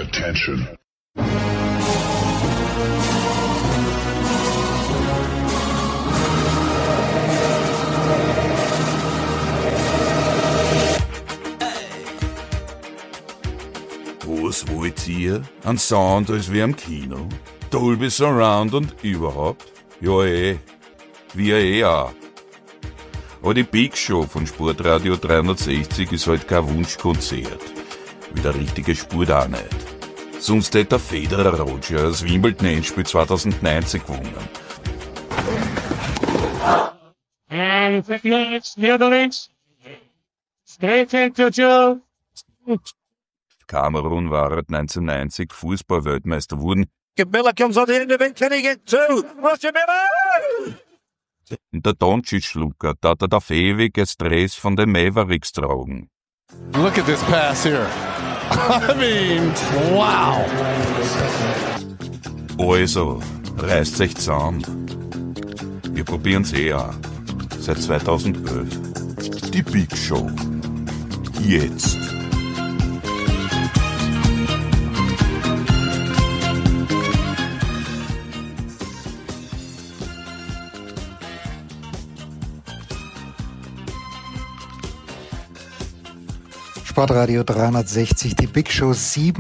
Attention. Was wollt ihr? Ein Sound als wie am Kino? Dolby Surround und überhaupt? Ja wir auch. Aber die Big Show von Sportradio 360 ist halt kein Wunschkonzert. Wie der richtige Sport auch nicht. Sonst hätte der Federer Roger das Wimbledon-Endspiel 2090 gewonnen. Kamerun war 1990 Fußball-Weltmeister wurden. Und der Doncic-Lucker, da hat er auf ewige Stress von den Mavericks tragen. Look at this pass here. I mean, wow. Also, reißt euch zusammen. Wir probieren's auch. Seit 2011. Die Big Show. Jetzt. Sportradio 360, die Big Show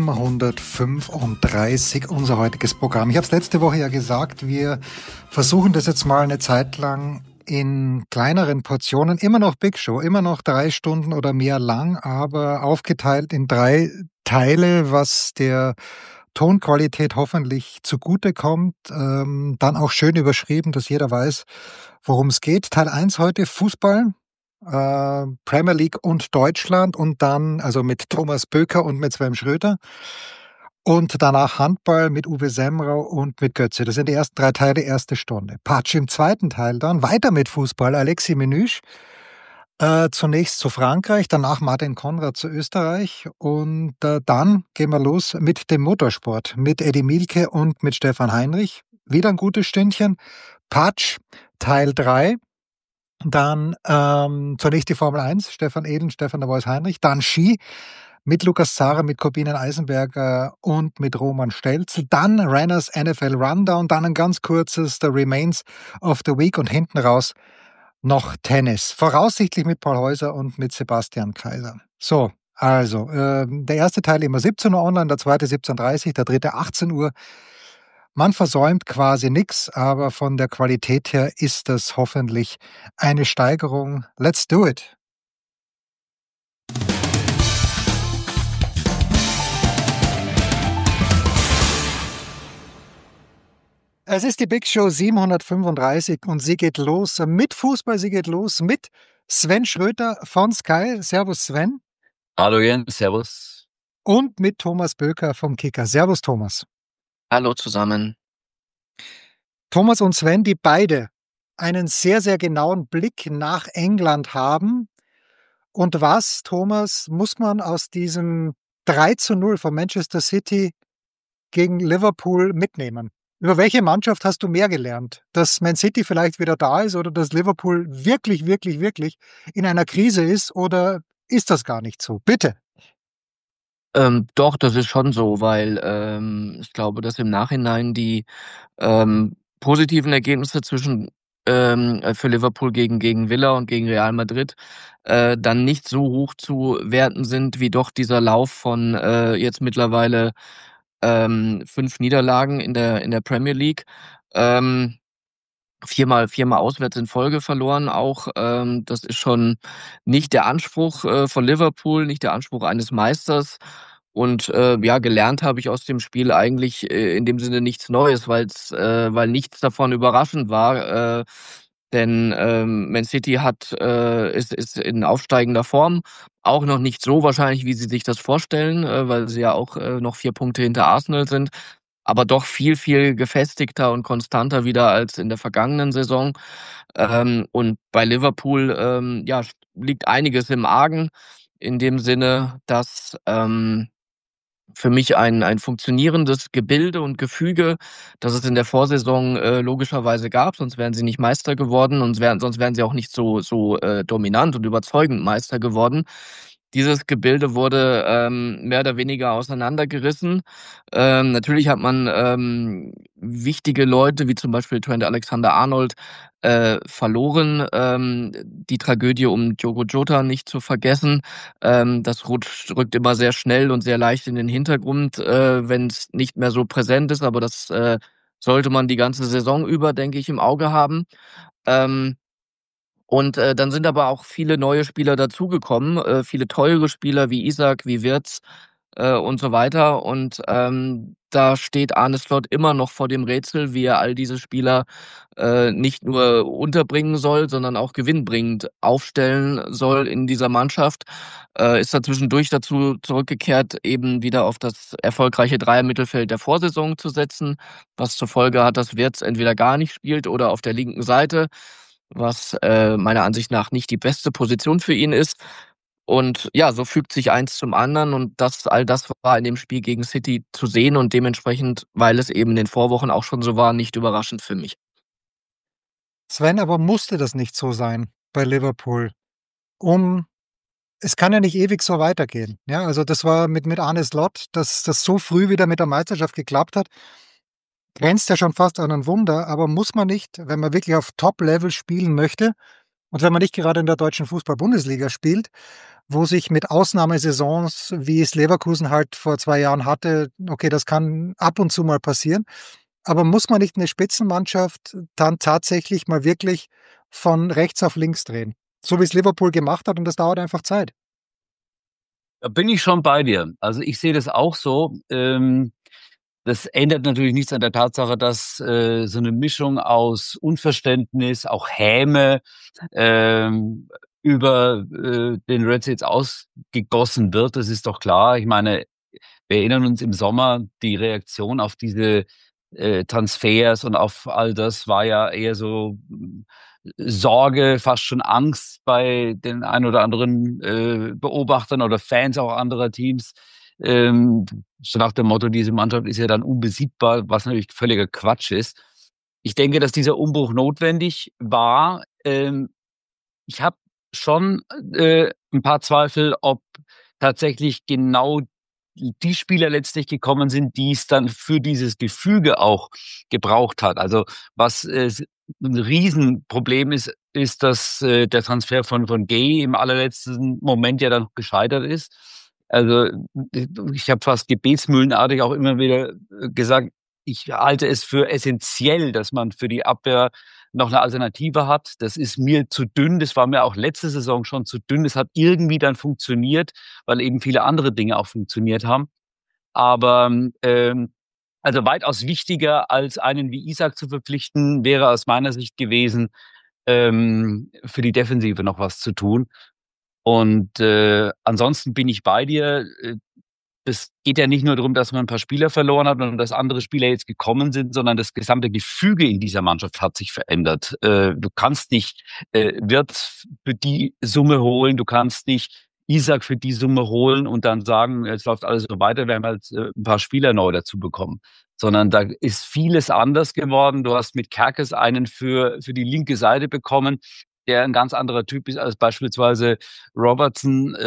735, unser heutiges Programm. Ich habe es letzte Woche ja gesagt, wir versuchen das jetzt mal eine Zeit lang in kleineren Portionen, immer noch Big Show, immer noch 3 Stunden oder mehr lang, aber aufgeteilt in 3 Teile, was der Tonqualität hoffentlich zugutekommt, dann auch schön überschrieben, dass jeder weiß, worum es geht. Teil 1 heute Fußball. Premier League und Deutschland und dann, also mit Thomas Böker und mit Sven Schröter und danach Handball mit Uwe Semrau und mit Götze. Das sind die ersten 3 Teile, erste Stunde. Patsch im zweiten Teil dann, weiter mit Fußball, Alexis Menüsch, zunächst zu Frankreich, danach Martin Konrad zu Österreich und dann gehen wir los mit dem Motorsport, mit Eddie Mielke und mit Stefan Heinrich. Wieder ein gutes Stündchen. Patsch, Teil 3. Dann zunächst die Formel 1, Stefan Ehlen, Stefan der Voice Heinrich. Dann Ski mit Lukas Zahrer, mit Corbinian Eisenberger und mit Roman Stelzl. Dann Renners NFL Rundown. Dann ein ganz kurzes The Remains of the Week und hinten raus noch Tennis. Voraussichtlich mit Paul Häuser und mit Sebastian Kaiser. So, also der erste Teil immer 17 Uhr online, der zweite 17.30 Uhr, der dritte 18 Uhr. Man versäumt quasi nichts, aber von der Qualität her ist das hoffentlich eine Steigerung. Let's do it! Es ist die Big Show 735 und sie geht los mit Fußball, sie geht los mit Sven Schröter von Sky. Servus Sven. Hallo Jens, servus. Und mit Thomas Böker vom Kicker. Servus Thomas. Hallo zusammen. Thomas und Sven, die beide einen sehr, sehr genauen Blick nach England haben. Und was, Thomas, muss man aus diesem 3:0 von Manchester City gegen Liverpool mitnehmen? Über welche Mannschaft hast du mehr gelernt? Dass Man City vielleicht wieder da ist oder dass Liverpool wirklich, wirklich, wirklich in einer Krise ist oder ist das gar nicht so? Bitte. Doch, das ist schon so, weil ich glaube, dass im Nachhinein die positiven Ergebnisse für Liverpool gegen Villa und gegen Real Madrid dann nicht so hoch zu werten sind, wie doch dieser Lauf von jetzt mittlerweile 5 Niederlagen in der Premier League. Viermal auswärts in Folge verloren auch. Das ist schon nicht der Anspruch von Liverpool, nicht der Anspruch eines Meisters. Und gelernt habe ich aus dem Spiel eigentlich in dem Sinne nichts Neues, weil nichts davon überraschend war. Denn Man City ist in aufsteigender Form, auch noch nicht so wahrscheinlich, wie sie sich das vorstellen, weil sie ja auch noch 4 Punkte hinter Arsenal sind, aber doch viel, viel gefestigter und konstanter wieder als in der vergangenen Saison. Und bei Liverpool liegt einiges im Argen, in dem Sinne, dass für mich ein funktionierendes Gebilde und Gefüge, das es in der Vorsaison logischerweise gab, sonst wären sie nicht Meister geworden und sonst wären sie auch nicht so dominant und überzeugend Meister geworden. dieses Gebilde wurde mehr oder weniger auseinandergerissen. Natürlich hat man wichtige Leute, wie zum Beispiel Trent Alexander-Arnold, verloren. Die Tragödie um Diogo Jota nicht zu vergessen. Das rückt immer sehr schnell und sehr leicht in den Hintergrund, wenn es nicht mehr so präsent ist. Aber das sollte man die ganze Saison über, denke ich, im Auge haben. Ähm, dann sind aber auch viele neue Spieler dazugekommen, viele teure Spieler wie Isak, wie Wirtz, und so weiter. Da steht Arne Slot immer noch vor dem Rätsel, wie er all diese Spieler nicht nur unterbringen soll, sondern auch gewinnbringend aufstellen soll in dieser Mannschaft. Ist da zwischendurch dazu zurückgekehrt, eben wieder auf das erfolgreiche Dreier-Mittelfeld der Vorsaison zu setzen, was zur Folge hat, dass Wirtz entweder gar nicht spielt oder auf der linken Seite, was meiner Ansicht nach nicht die beste Position für ihn ist. Und ja, so fügt sich eins zum anderen und all das war in dem Spiel gegen City zu sehen und dementsprechend, weil es eben in den Vorwochen auch schon so war, nicht überraschend für mich. Sven, aber musste das nicht so sein bei Liverpool? Es kann ja nicht ewig so weitergehen. Ja, also das war mit Arne Slot, dass das so früh wieder mit der Meisterschaft geklappt hat, grenzt ja schon fast an ein Wunder, aber muss man nicht, wenn man wirklich auf Top-Level spielen möchte und wenn man nicht gerade in der deutschen Fußball-Bundesliga spielt, wo sich mit Ausnahmesaisons, wie es Leverkusen halt vor 2 Jahren hatte, okay, das kann ab und zu mal passieren, aber muss man nicht eine Spitzenmannschaft dann tatsächlich mal wirklich von rechts auf links drehen? So wie es Liverpool gemacht hat und das dauert einfach Zeit. Da bin ich schon bei dir. Also ich sehe das auch so. Das ändert natürlich nichts an der Tatsache, dass so eine Mischung aus Unverständnis, auch Häme über den Reds jetzt ausgegossen wird. Das ist doch klar. Ich meine, wir erinnern uns im Sommer, die Reaktion auf diese Transfers und auf all das war ja eher so Sorge, fast schon Angst bei den ein oder anderen Beobachtern oder Fans auch anderer Teams. So nach dem Motto, diese Mannschaft ist ja dann unbesiegbar, was natürlich völliger Quatsch ist. Ich denke, dass dieser Umbruch notwendig war. Ich habe schon ein paar Zweifel, ob tatsächlich genau die Spieler letztlich gekommen sind, die es dann für dieses Gefüge auch gebraucht hat. Also was ein Riesenproblem ist, dass der Transfer von Gay im allerletzten Moment ja dann gescheitert ist. Also ich habe fast gebetsmühlenartig auch immer wieder gesagt, ich halte es für essentiell, dass man für die Abwehr noch eine Alternative hat. Das ist mir zu dünn. Das war mir auch letzte Saison schon zu dünn. Das hat irgendwie dann funktioniert, weil eben viele andere Dinge auch funktioniert haben. Aber also weitaus wichtiger als einen wie Isak zu verpflichten, wäre aus meiner Sicht gewesen, für die Defensive noch was zu tun. Und ansonsten bin ich bei dir. Es geht ja nicht nur darum, dass man ein paar Spieler verloren hat und dass andere Spieler jetzt gekommen sind, sondern das gesamte Gefüge in dieser Mannschaft hat sich verändert. Du kannst nicht Wirtz für die Summe holen, du kannst nicht Isak für die Summe holen und dann sagen, jetzt läuft alles so weiter, wir haben halt ein paar Spieler neu dazu bekommen. Sondern da ist vieles anders geworden. Du hast mit Kerkes einen für die linke Seite bekommen, der ein ganz anderer Typ ist als beispielsweise Robertson.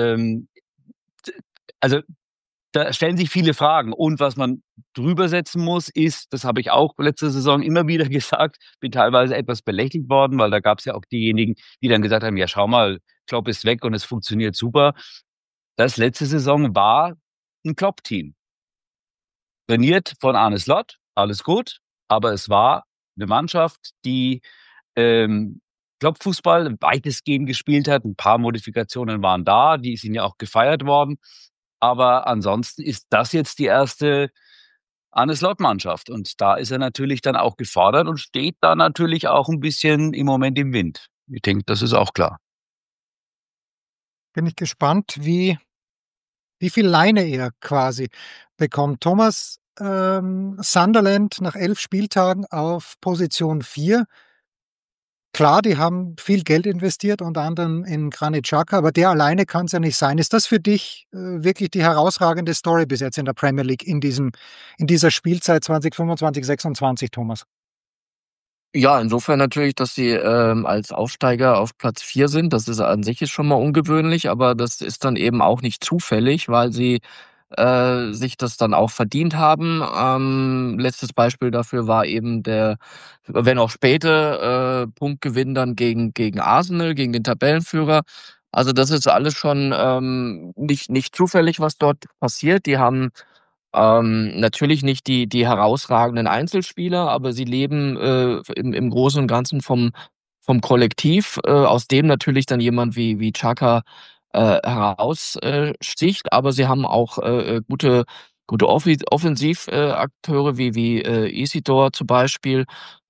Also da stellen sich viele Fragen. Und was man drüber setzen muss, ist, das habe ich auch letzte Saison immer wieder gesagt, bin teilweise etwas belächelt worden, weil da gab es ja auch diejenigen, die dann gesagt haben, ja, schau mal, Klopp ist weg und es funktioniert super. Das letzte Saison war ein Klopp-Team. Trainiert von Arne Slot, alles gut, aber es war eine Mannschaft, die Klopp-Fußball weitestgehend gespielt hat. Ein paar Modifikationen waren da, die sind ja auch gefeiert worden. Aber ansonsten ist das jetzt die erste Arne Slot-Mannschaft. Und da ist er natürlich dann auch gefordert und steht da natürlich auch ein bisschen im Moment im Wind. Ich denke, das ist auch klar. Bin ich gespannt, wie viel Leine er quasi bekommt. Thomas, Sunderland nach 11 Spieltagen auf Position 4. Klar, die haben viel Geld investiert, unter anderem in Granit Xhaka, aber der alleine kann es ja nicht sein. Ist das für dich wirklich die herausragende Story bis jetzt in der Premier League in dieser Spielzeit 2025, 26, Thomas? Ja, insofern natürlich, dass sie als Aufsteiger auf Platz 4 sind. Das ist an sich ist schon mal ungewöhnlich, aber das ist dann eben auch nicht zufällig, weil sie sich das dann auch verdient haben. Letztes Beispiel dafür war eben der, wenn auch späte, Punktgewinn dann gegen Arsenal, gegen den Tabellenführer. Also das ist alles schon nicht zufällig, was dort passiert. Die haben natürlich nicht die herausragenden Einzelspieler, aber sie leben im Großen und Ganzen vom Kollektiv, aus dem natürlich dann jemand wie Xhaka heraussticht. Aber sie haben auch gute Offensivakteure Akteure wie Isidore zum Beispiel.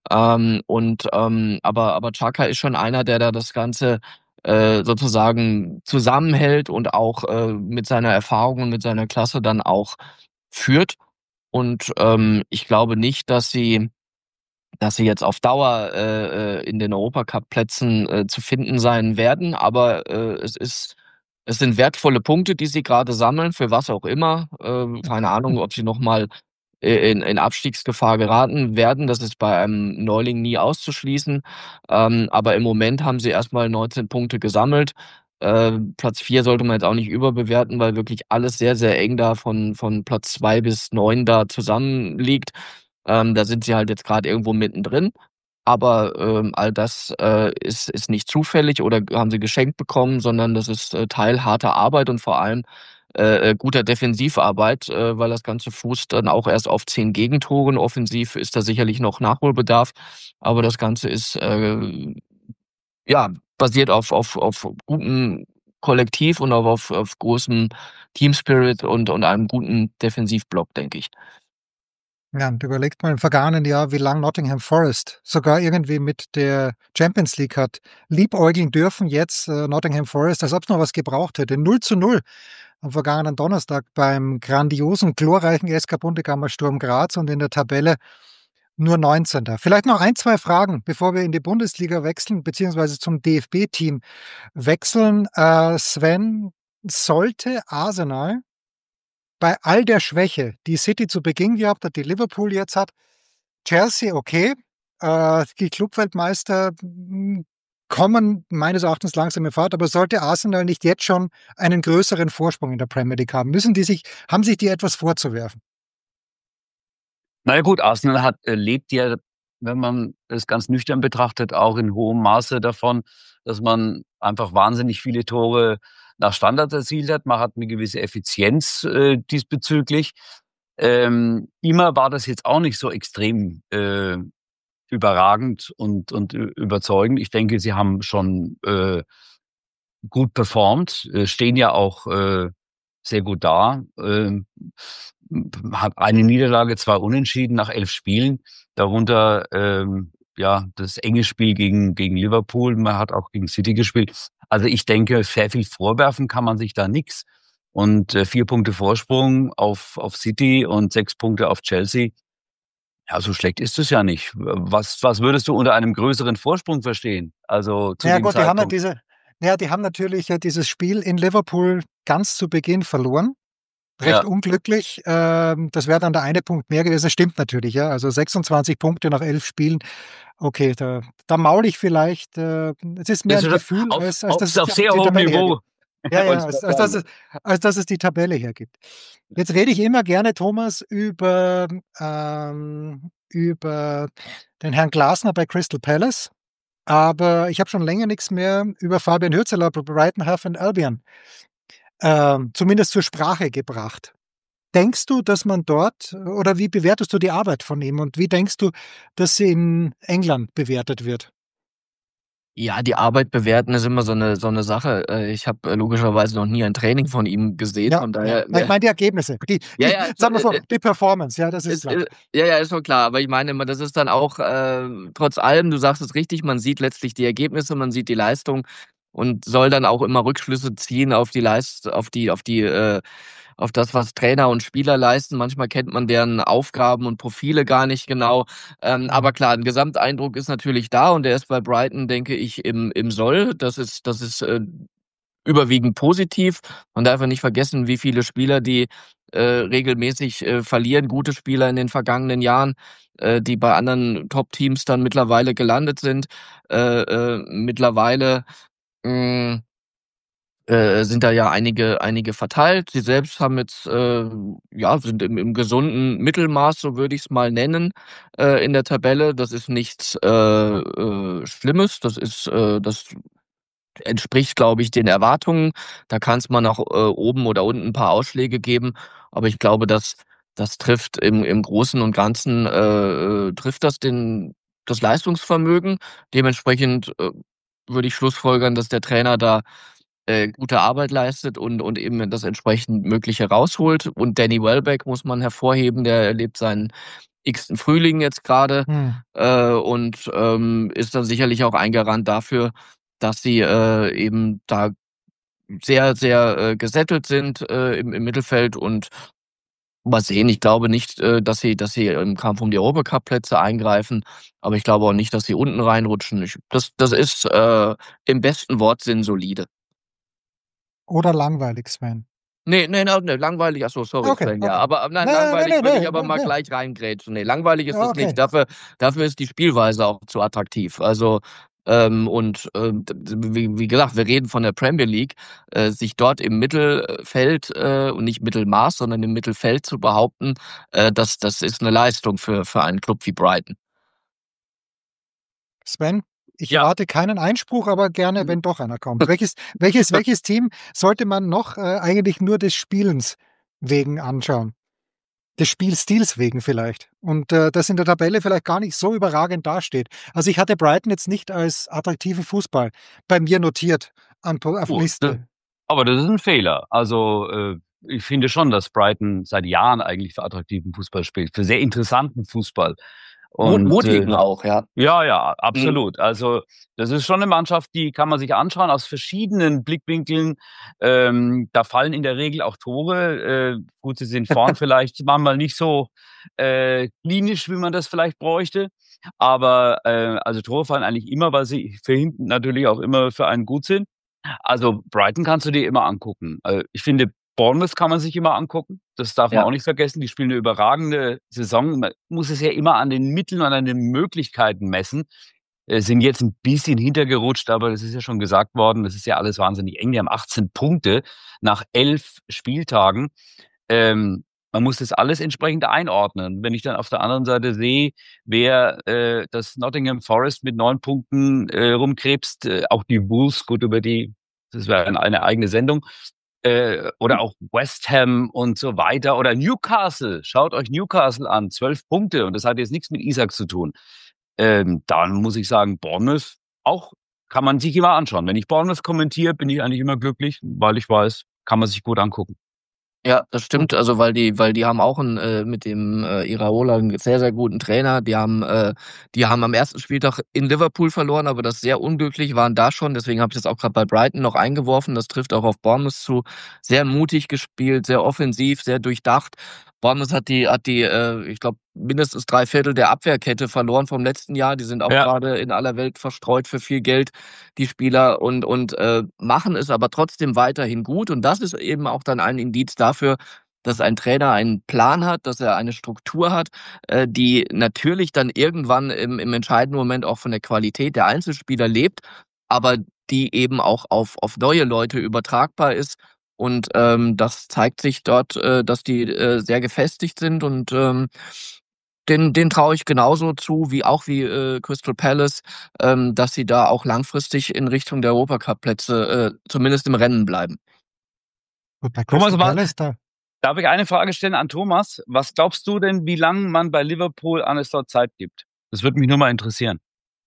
Aber Xhaka ist schon einer, der da das Ganze sozusagen zusammenhält und auch mit seiner Erfahrung und mit seiner Klasse dann auch führt. Und ich glaube nicht, dass sie jetzt auf Dauer in den Europacup-Plätzen zu finden sein werden, aber es sind wertvolle Punkte, die sie gerade sammeln, für was auch immer. Keine Ahnung, ob sie noch mal in Abstiegsgefahr geraten werden. Das ist bei einem Neuling nie auszuschließen. Aber im Moment haben sie erst mal 19 Punkte gesammelt. Platz 4 sollte man jetzt auch nicht überbewerten, weil wirklich alles sehr, sehr eng da von Platz 2 bis 9 da zusammenliegt. Da sind sie halt jetzt gerade irgendwo mittendrin. Aber all das ist nicht zufällig oder haben sie geschenkt bekommen, sondern das ist Teil harter Arbeit und vor allem guter Defensivarbeit, weil das Ganze fußt dann auch erst auf 10 Gegentoren. Offensiv ist da sicherlich noch Nachholbedarf, aber das Ganze ist ja basiert auf gutem Kollektiv und auch auf großem Teamspirit und einem guten Defensivblock, denke ich. Ja, und überlegt mal im vergangenen Jahr, wie lang Nottingham Forest sogar irgendwie mit der Champions League hat liebäugeln dürfen. Jetzt Nottingham Forest, als ob es noch was gebraucht hätte. 0:0 am vergangenen Donnerstag beim grandiosen, glorreichen SK Bundegammer Sturm Graz und in der Tabelle nur 19. Vielleicht noch ein, zwei Fragen, bevor wir in die Bundesliga wechseln, beziehungsweise zum DFB-Team wechseln. Sven, sollte Arsenal bei all der Schwäche, die City zu Beginn gehabt hat, die Liverpool jetzt hat, Chelsea, okay, die Clubweltmeister kommen meines Erachtens langsam in Fahrt, aber sollte Arsenal nicht jetzt schon einen größeren Vorsprung in der Premier League haben, haben sich die etwas vorzuwerfen? Na ja gut, Arsenal lebt ja, wenn man es ganz nüchtern betrachtet, auch in hohem Maße davon, dass man einfach wahnsinnig viele Tore nach Standards erzielt hat. Man hat eine gewisse Effizienz diesbezüglich. Immer war das jetzt auch nicht so extrem überragend und überzeugend. Ich denke, sie haben schon gut performt, stehen ja auch sehr gut da. Hat eine Niederlage, 2 Unentschieden nach 11 Spielen, darunter ja das enge Spiel gegen Liverpool. Man hat auch gegen City gespielt. Also ich denke, sehr viel vorwerfen kann man sich da nix. Und 4 Punkte Vorsprung auf City und 6 Punkte auf Chelsea. Ja, so schlecht ist es ja nicht. Was würdest du unter einem größeren Vorsprung verstehen? Also zu Ja dem gut, Zeitpunkt. die haben natürlich dieses Spiel in Liverpool ganz zu Beginn verloren. Recht Ja. unglücklich. Das wäre dann der eine Punkt mehr gewesen. Das stimmt natürlich, ja. Also 26 Punkte nach 11 Spielen. Okay, da maul ich vielleicht. Es ist mehr Das ein ist Gefühl, als dass es auf sehr die hohem Tabelle hergibt. Niveau. Ja, ja, Wollte ich grad sagen. als dass es die Tabelle hergibt. Jetzt rede ich immer gerne, Thomas, über den Herrn Glasner bei Crystal Palace. Aber ich habe schon länger nichts mehr über Fabian Hürzeler bei Brighton Hove and Albion zumindest zur Sprache gebracht. Denkst du, dass man dort, oder wie bewertest du die Arbeit von ihm und wie denkst du, dass sie in England bewertet wird? Ja, die Arbeit bewerten ist immer so eine Sache. Ich habe logischerweise noch nie ein Training von ihm gesehen, Ja, von ja. daher Ich meine die Ergebnisse, ja, ja, sagen wir so, die Performance, ja, das ist klar. ja, ja, ist schon klar. Aber ich meine immer, das ist dann auch trotz allem, du sagst es richtig, man sieht letztlich die Ergebnisse, man sieht die Leistung und soll dann auch immer Rückschlüsse ziehen auf das, was Trainer und Spieler leisten. Manchmal kennt man deren Aufgaben und Profile gar nicht genau. Aber klar, ein Gesamteindruck ist natürlich da und der ist bei Brighton, denke ich, im Soll. Das ist überwiegend positiv. Man darf ja nicht vergessen, wie viele Spieler, die regelmäßig verlieren, gute Spieler in den vergangenen Jahren, die bei anderen Top-Teams dann mittlerweile gelandet sind. Mittlerweile mh, sind da ja einige verteilt. Sie selbst haben jetzt sind im gesunden Mittelmaß, so würde ich es mal nennen, in der Tabelle. Das ist nichts Schlimmes. Das entspricht, glaube ich, den Erwartungen. Da kann es mal nach oben oder unten ein paar Ausschläge geben, aber ich glaube, das trifft im Großen und Ganzen trifft das Leistungsvermögen. Dementsprechend würde ich schlussfolgern, dass der Trainer da gute Arbeit leistet und eben das entsprechend Mögliche rausholt. Und Danny Welbeck muss man hervorheben, der erlebt seinen x-ten Frühling jetzt gerade und ist dann sicherlich auch ein Garant dafür, dass sie eben da sehr, sehr gesettelt sind im Mittelfeld und mal sehen. Ich glaube nicht, dass sie im Kampf um die Europacup-Plätze eingreifen, aber ich glaube auch nicht, dass sie unten reinrutschen. Das ist im besten Wortsinn solide. Oder langweilig, Sven? Ne, langweilig. Ach so, sorry, Okay, Sven, ja. okay. Aber nein, Ne, langweilig ne, würde ne, ich aber ne, mal ne. gleich reingrätschen. Ne, langweilig ist Ja, es okay. nicht. Dafür ist die Spielweise auch zu attraktiv. Also, wie gesagt, wir reden von der Premier League. Sich dort im Mittelfeld und nicht Mittelmaß, sondern im Mittelfeld zu behaupten, das ist 'ne Leistung für einen Club wie Brighton. Sven, ich Ja. erwarte keinen Einspruch, aber gerne, wenn doch einer kommt. Welches Team sollte man noch eigentlich nur des Spielens wegen anschauen? Des Spielstils wegen vielleicht. Und das in der Tabelle vielleicht gar nicht so überragend dasteht. Also, ich hatte Brighton jetzt nicht als attraktiven Fußball bei mir notiert auf Gut, Liste. aber das ist ein Fehler. Also, ich finde schon, dass Brighton seit Jahren eigentlich für attraktiven Fußball spielt, für sehr interessanten Fußball. Und, Mutigen auch, ja. ja, Mhm. absolut. Also, das ist schon eine Mannschaft, die kann man sich anschauen aus verschiedenen Blickwinkeln. Da fallen in der Regel auch Tore. Gut, sie sind vorn vielleicht manchmal nicht so, klinisch, wie man das vielleicht bräuchte. Aber, also Tore fallen eigentlich immer, weil sie für hinten natürlich auch immer für einen gut sind. Also, Brighton kannst du dir immer angucken. Ich finde, Bournemouth kann man sich immer angucken. Das darf man Ja. auch nicht vergessen. Die spielen 'ne überragende Saison. Man muss es ja immer an den Mitteln und an den Möglichkeiten messen. Sind jetzt 'n bisschen hintergerutscht, aber das ist ja schon gesagt worden, das ist ja alles wahnsinnig eng. Die haben 18 Punkte nach 11 Spieltagen. Man muss das alles entsprechend einordnen. Wenn ich dann auf der anderen Seite sehe, wer, das Nottingham Forest mit 9 Punkten, rumkrebst, auch die Wolves, gut, über die das wäre eine eigene Sendung, oder auch West Ham und so weiter oder Newcastle. Schaut euch Newcastle an, 12 Punkte und das hat jetzt nichts mit Isak zu tun. Dann muss ich sagen, Bournemouth auch kann man sich immer anschauen. Wenn ich Bournemouth kommentiere, bin ich eigentlich immer glücklich, weil ich weiß, kann man sich gut angucken. Ja, das stimmt. Also, weil die haben auch 'n mit dem Iraola 'n sehr, sehr guten Trainer. Die haben am ersten Spieltag in Liverpool verloren, aber das sehr unglücklich, waren da schon. Deswegen habe ich das auch grad bei Brighton noch eingeworfen. Das trifft auch auf Bournemouth zu. Sehr mutig gespielt, sehr offensiv, sehr durchdacht. Bournemouth hat ich glaube, mindestens 3/4 der Abwehrkette verloren vom letzten Jahr. Die sind auch Ja. grade in aller Welt verstreut für viel Geld, die Spieler, und machen es aber trotzdem weiterhin gut. Und das ist eben auch dann ein Indiz dafür, dass ein Trainer einen Plan hat, dass er eine Struktur hat, die natürlich dann irgendwann im entscheidenden Moment auch von der Qualität der Einzelspieler lebt, aber die eben auch auf neue Leute übertragbar ist. Und das zeigt sich dort, dass die sehr gefestigt sind und den traue ich genauso zu wie Crystal Palace, dass sie da auch langfristig in Richtung der Europacup-Plätze zumindest im Rennen bleiben. Gut, bei Thomas, Crystal Palace, da darf ich eine Frage stellen an Thomas? Was glaubst du denn, wie lange man bei Liverpool Arne Slot Zeit gibt? Das würde mich nur mal interessieren.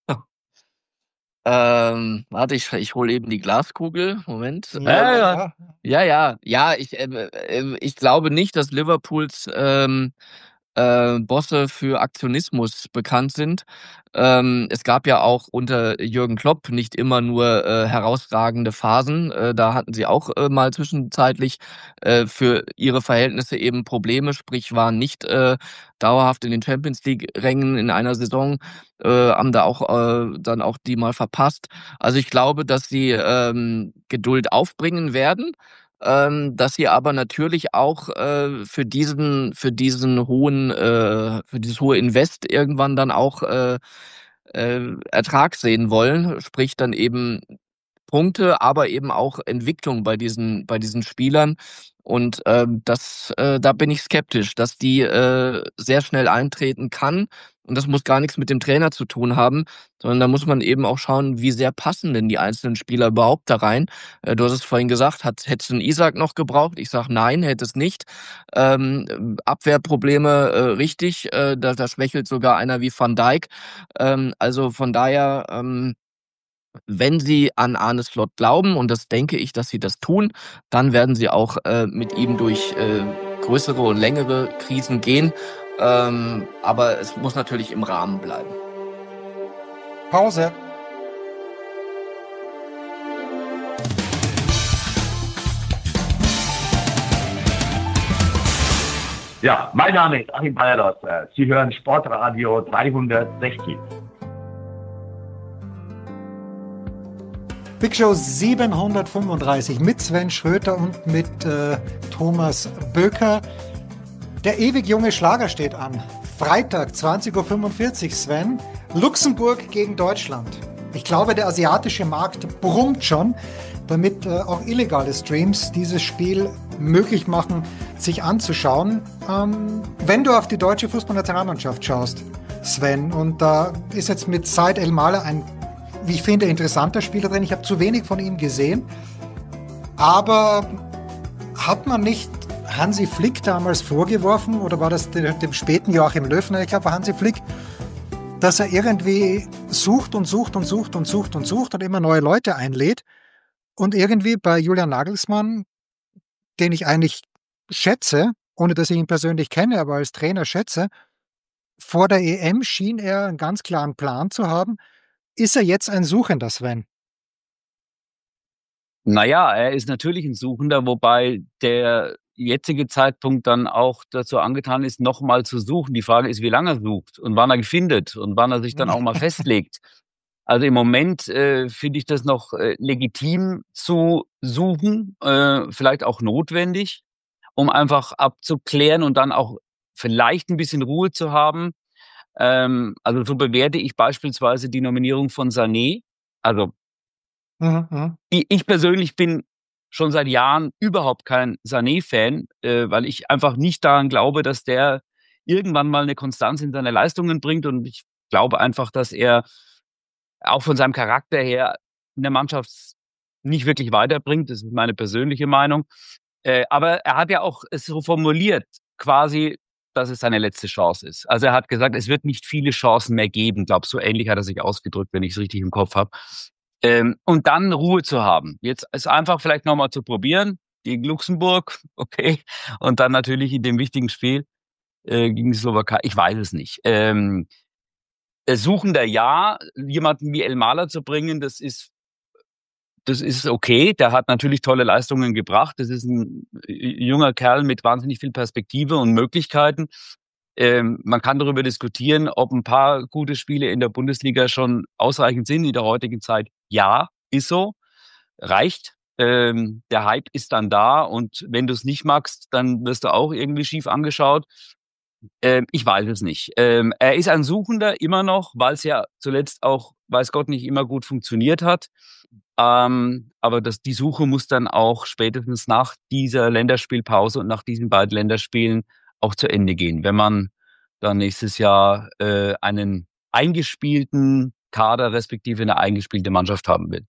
Warte, ich hole eben die Glaskugel. Moment. Ja, ja. ja. Ja, ja. Ja, ich glaube nicht, dass Liverpools Bosse für Aktionismus bekannt sind. Es gab ja auch unter Jürgen Klopp nicht immer nur herausragende Phasen. Da hatten sie auch mal zwischenzeitlich für ihre Verhältnisse eben Probleme, sprich waren nicht dauerhaft in den Champions League-Rängen in einer Saison, haben da auch dann auch die mal verpasst. Also ich glaube, dass sie Geduld aufbringen werden. Dass sie aber natürlich auch für dieses hohe Invest irgendwann dann auch Ertrag sehen wollen, sprich dann eben Punkte, aber eben auch Entwicklung bei diesen Spielern. Und da bin ich skeptisch, dass die sehr schnell eintreten kann. Und das muss gar nichts mit dem Trainer zu tun haben, sondern da muss man eben auch schauen, wie sehr passen denn die einzelnen Spieler überhaupt da rein. Du hast es vorhin gesagt, hättest du einen Isak noch gebraucht? Ich sage nein, hätte es nicht. Abwehrprobleme richtig, da schwächelt sogar einer wie Van Dijk. Also von daher, wenn sie an Arne Slot glauben, und das denke ich, dass sie das tun, dann werden sie auch mit ihm durch größere und längere Krisen gehen. Aber es muss natürlich im Rahmen bleiben. Pause. Ja, mein Name ist Achim Bayerlos. Sie hören Sportradio 360. Big Show 735 mit Sven Schröter und mit Thomas Böker. Der ewig junge Schlager steht an. Freitag, 20.45 Uhr, Sven. Luxemburg gegen Deutschland. Ich glaube, der asiatische Markt brummt schon, damit auch illegale Streams dieses Spiel möglich machen, sich anzuschauen. Wenn du auf die deutsche Fußballnationalmannschaft schaust, Sven, und da ist jetzt mit Said El-Mala ein, wie ich finde, interessanter Spieler drin. Ich habe zu wenig von ihm gesehen. Aber hat man nicht Hansi Flick damals vorgeworfen, oder war das dem späten Joachim Löw? Ich glaube, war Hansi Flick, dass er irgendwie sucht und immer neue Leute einlädt. Und irgendwie bei Julian Nagelsmann, den ich eigentlich schätze, ohne dass ich ihn persönlich kenne, aber als Trainer schätze, vor der EM schien er einen ganz klaren Plan zu haben. Ist er jetzt ein Suchender, Sven? Naja, er ist natürlich ein Suchender, wobei der jetzige Zeitpunkt dann auch dazu angetan ist, nochmal zu suchen. Die Frage ist, wie lange er sucht und wann er findet und wann er sich dann auch mal festlegt. Also im Moment finde ich das noch legitim zu suchen, vielleicht auch notwendig, um einfach abzuklären und dann auch vielleicht ein bisschen Ruhe zu haben. Also so bewerte ich beispielsweise die Nominierung von Sané. Also ich persönlich bin schon seit Jahren überhaupt kein Sané-Fan, weil ich einfach nicht daran glaube, dass der irgendwann mal eine Konstanz in seine Leistungen bringt. Und ich glaube einfach, dass er auch von seinem Charakter her in der Mannschaft nicht wirklich weiterbringt. Das ist meine persönliche Meinung. Aber er hat ja auch es so formuliert, quasi, dass es seine letzte Chance ist. Also er hat gesagt, es wird nicht viele Chancen mehr geben. Ich glaube, so ähnlich hat er sich ausgedrückt, wenn ich es richtig im Kopf habe. Und dann Ruhe zu haben. Jetzt ist einfach vielleicht nochmal zu probieren, gegen Luxemburg, okay. Und dann natürlich in dem wichtigen Spiel gegen die Slowakei. Ich weiß es nicht. Suchender ja, jemanden wie El-Mala zu bringen, das ist okay. Der hat natürlich tolle Leistungen gebracht. Das ist ein junger Kerl mit wahnsinnig viel Perspektive und Möglichkeiten. Man kann darüber diskutieren, ob ein paar gute Spiele in der Bundesliga schon ausreichend sind in der heutigen Zeit. Ja, ist so. Reicht. Der Hype ist dann da und wenn du es nicht magst, dann wirst du auch irgendwie schief angeschaut. Ich weiß es nicht. Er ist ein Suchender immer noch, weil es ja zuletzt auch, weiß Gott, nicht immer gut funktioniert hat. Aber die Suche muss dann auch spätestens nach dieser Länderspielpause und nach diesen beiden Länderspielen auch zu Ende gehen, wenn man dann nächstes Jahr einen eingespielten Kader respektive eine eingespielte Mannschaft haben will.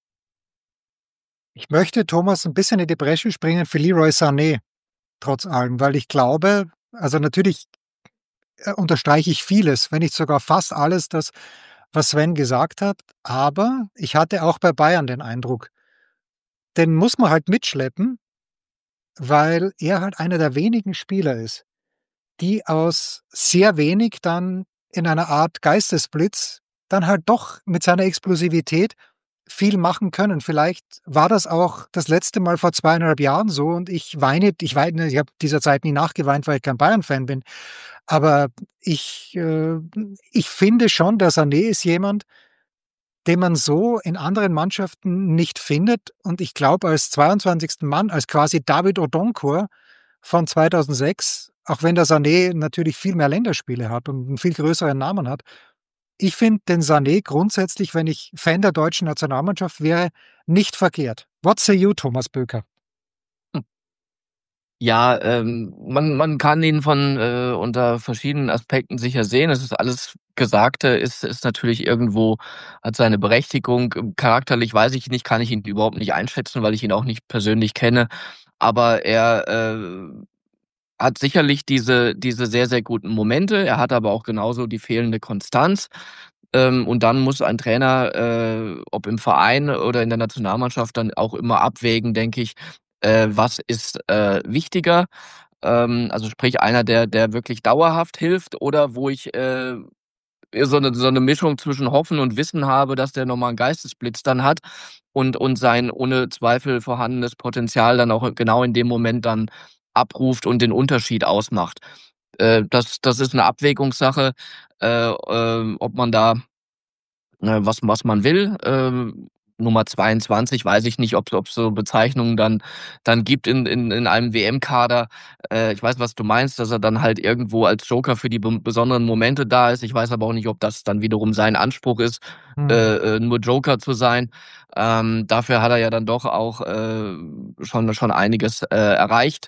Ich möchte, Thomas, ein bisschen in die Bresche springen für Leroy Sané, trotz allem, weil ich glaube, also natürlich unterstreiche ich vieles, wenn nicht sogar fast alles, das, was Sven gesagt hat, aber ich hatte auch bei Bayern den Eindruck, den muss man halt mitschleppen, weil er halt einer der wenigen Spieler ist, die aus sehr wenig dann in einer Art Geistesblitz dann halt doch mit seiner Explosivität viel machen können. Vielleicht war das auch das letzte Mal vor 2,5 Jahren so und ich habe dieser Zeit nie nachgeweint, weil ich kein Bayern-Fan bin. Aber ich finde schon, der Sané ist jemand, den man so in anderen Mannschaften nicht findet. Und ich glaube, als 22. Mann, als quasi David Odonkor von 2006, auch wenn der Sané natürlich viel mehr Länderspiele hat und einen viel größeren Namen hat, ich finde den Sané grundsätzlich, wenn ich Fan der deutschen Nationalmannschaft wäre, nicht verkehrt. What say you, Thomas Böker? Ja, man kann ihn von unter verschiedenen Aspekten sicher sehen. Es ist alles Gesagte, ist natürlich irgendwo, hat seine Berechtigung. Charakterlich weiß ich nicht, kann ich ihn überhaupt nicht einschätzen, weil ich ihn auch nicht persönlich kenne. Aber er hat sicherlich diese sehr, sehr guten Momente. Er hat aber auch genauso die fehlende Konstanz. Und dann muss ein Trainer, ob im Verein oder in der Nationalmannschaft, dann auch immer abwägen, denke ich, was ist wichtiger. Also sprich einer, der wirklich dauerhaft hilft oder wo ich so eine Mischung zwischen Hoffen und Wissen habe, dass der nochmal einen Geistesblitz dann hat und sein ohne Zweifel vorhandenes Potenzial dann auch genau in dem Moment dann abruft und den Unterschied ausmacht. Das ist eine Abwägungssache, ob man da was man will. Nummer 22 weiß ich nicht, ob es so Bezeichnungen dann gibt in einem WM-Kader. Ich weiß, was du meinst, dass er dann halt irgendwo als Joker für die besonderen Momente da ist. Ich weiß aber auch nicht, ob das dann wiederum sein Anspruch ist, nur Joker zu sein. Dafür hat er ja dann doch auch schon einiges erreicht.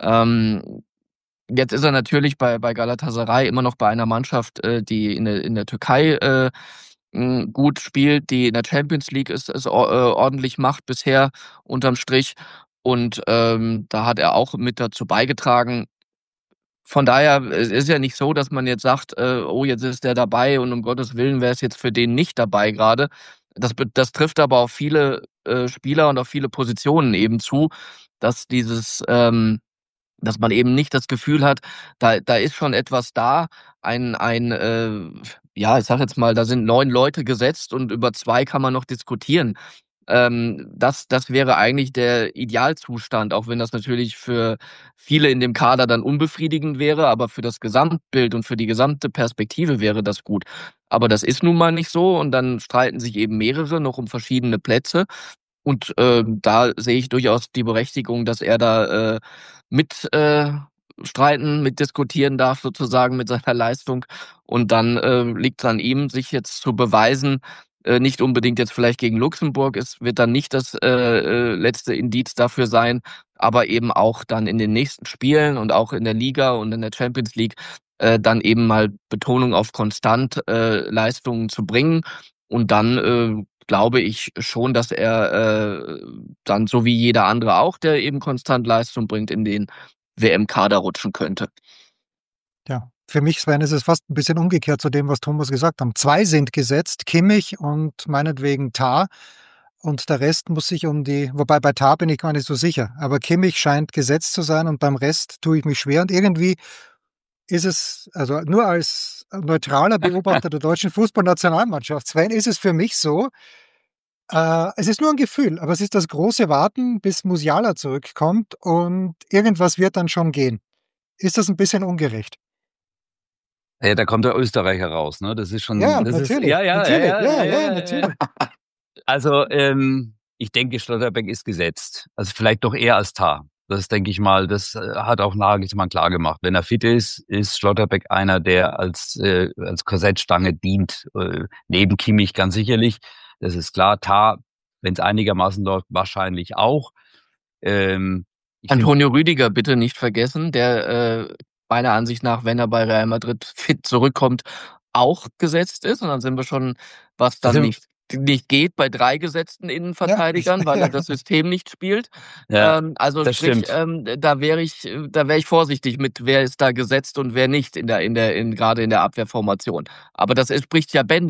Jetzt ist er natürlich bei Galatasaray immer noch bei einer Mannschaft, die in der Türkei gut spielt, die in der Champions League es ordentlich macht bisher unterm Strich. Und da hat er auch mit dazu beigetragen. Von daher, es ist ja nicht so, dass man jetzt sagt, oh, jetzt ist der dabei und um Gottes Willen wäre es jetzt für den nicht dabei gerade. Das trifft aber auf viele Spieler und auf viele Positionen eben zu, dass dass man eben nicht das Gefühl hat, da ist schon etwas da, ja, ich sage jetzt mal, da sind 9 Leute gesetzt und über 2 kann man noch diskutieren. Das wäre eigentlich der Idealzustand, auch wenn das natürlich für viele in dem Kader dann unbefriedigend wäre, aber für das Gesamtbild und für die gesamte Perspektive wäre das gut. Aber das ist nun mal nicht so und dann streiten sich eben mehrere noch um verschiedene Plätze. Und da sehe ich durchaus die Berechtigung, dass er da mit streiten, mit diskutieren darf sozusagen mit seiner Leistung. Und dann liegt es an ihm, sich jetzt zu beweisen, nicht unbedingt jetzt vielleicht gegen Luxemburg. Es wird dann nicht das letzte Indiz dafür sein, aber eben auch dann in den nächsten Spielen und auch in der Liga und in der Champions League dann eben mal Betonung auf konstant Leistungen zu bringen. Und dann glaube ich schon, dass er dann so wie jeder andere auch, der eben konstant Leistung bringt, in den WM-Kader rutschen könnte. Ja, für mich, Sven, ist es fast ein bisschen umgekehrt zu dem, was Thomas gesagt hat. 2 sind gesetzt, Kimmich und meinetwegen Tah. Und der Rest muss sich wobei bei Tah bin ich gar nicht so sicher. Aber Kimmich scheint gesetzt zu sein und beim Rest tue ich mich schwer. Und irgendwie ist es, also nur als neutraler Beobachter der deutschen Fußballnationalmannschaft, Sven, ist es für mich so, es ist nur ein Gefühl, aber es ist das große Warten, bis Musiala zurückkommt und irgendwas wird dann schon gehen. Ist das ein bisschen ungerecht? Ja, da kommt der Österreicher raus, ne? Das ist Ja, schon, das ist, natürlich, natürlich, ja, natürlich. Also, ich denke, Schlotterbeck ist gesetzt. Also vielleicht doch eher als Tah. Das denke ich mal, das hat auch Nagelsmann klar gemacht. Wenn er fit ist Schlotterbeck einer, der als Korsettstange dient, neben Kimmich ganz sicherlich. Das ist klar. Tah, wenn es einigermaßen läuft, wahrscheinlich auch. Ich find, Antonio Rüdiger bitte nicht vergessen, der meiner Ansicht nach, wenn er bei Real Madrid fit zurückkommt, auch gesetzt ist. Und dann sind wir schon, was dann nicht geht bei 3 gesetzten Innenverteidigern, weil er das System nicht spielt. ja, Also das sprich, stimmt. da wäre ich vorsichtig mit, wer ist da gesetzt und wer nicht gerade in der Abwehrformation. Aber das spricht ja Bände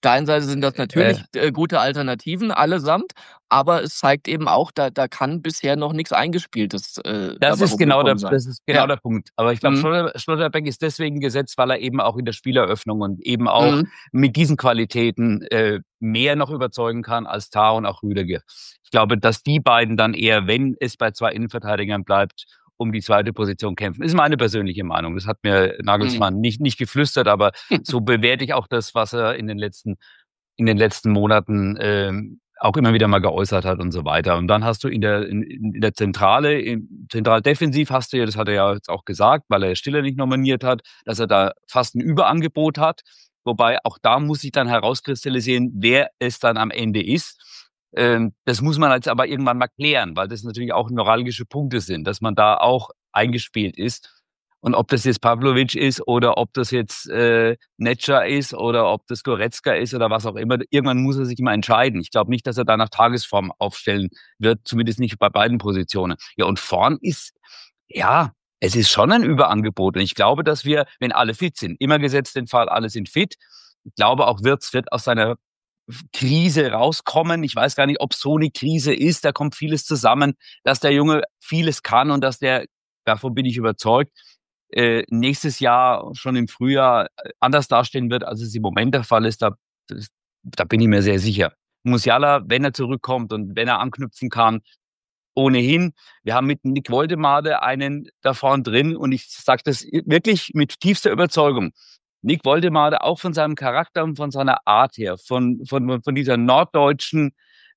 der einen Seite sind das natürlich gute Alternativen allesamt, aber es zeigt eben auch, da kann bisher noch nichts Eingespieltes Das ist genau der Ja. Punkt. Aber ich glaube, Mhm. Schlotterbeck ist deswegen gesetzt, weil er eben auch in der Spieleröffnung und eben auch Mhm. mit diesen Qualitäten mehr noch überzeugen kann als Tah und auch Rüdiger. Ich glaube, dass die beiden dann eher, wenn es bei zwei Innenverteidigern bleibt, um die zweite Position kämpfen. Ist meine persönliche Meinung. Das hat mir Nagelsmann nicht geflüstert, aber so bewerte ich auch das, was er in den letzten Monaten auch immer wieder mal geäußert hat und so weiter. Und dann hast du in der Zentrale, Zentraldefensiv hast du ja, das hat er ja jetzt auch gesagt, weil er Stiller nicht nominiert hat, dass er da fast ein Überangebot hat. Wobei auch da muss sich dann herauskristallisieren, wer es dann am Ende ist. Das muss man jetzt aber irgendwann mal klären, weil das natürlich auch neuralgische Punkte sind, dass man da auch eingespielt ist. Und ob das jetzt Pavlovic ist oder ob das jetzt Netscher ist oder ob das Goretzka ist oder was auch immer, irgendwann muss er sich mal entscheiden. Ich glaube nicht, dass er da nach Tagesform aufstellen wird, zumindest nicht bei beiden Positionen. Ja, und vorn ist, ja, es ist schon ein Überangebot. Und ich glaube, dass wir, wenn alle fit sind, immer gesetzt den Fall, alle sind fit, ich glaube auch Wirtz wird aus seiner Krise rauskommen. Ich weiß gar nicht, ob so eine Krise ist. Da kommt vieles zusammen, dass der Junge vieles kann und dass der, davon bin ich überzeugt, nächstes Jahr schon im Frühjahr anders dastehen wird, als es im Moment der Fall ist. Da bin ich mir sehr sicher. Musiala, wenn er zurückkommt und wenn er anknüpfen kann, ohnehin. Wir haben mit Nick Woldemade einen da vorn drin und ich sage das wirklich mit tiefster Überzeugung. Nick Woldemade auch von seinem Charakter und von seiner Art her, von dieser norddeutschen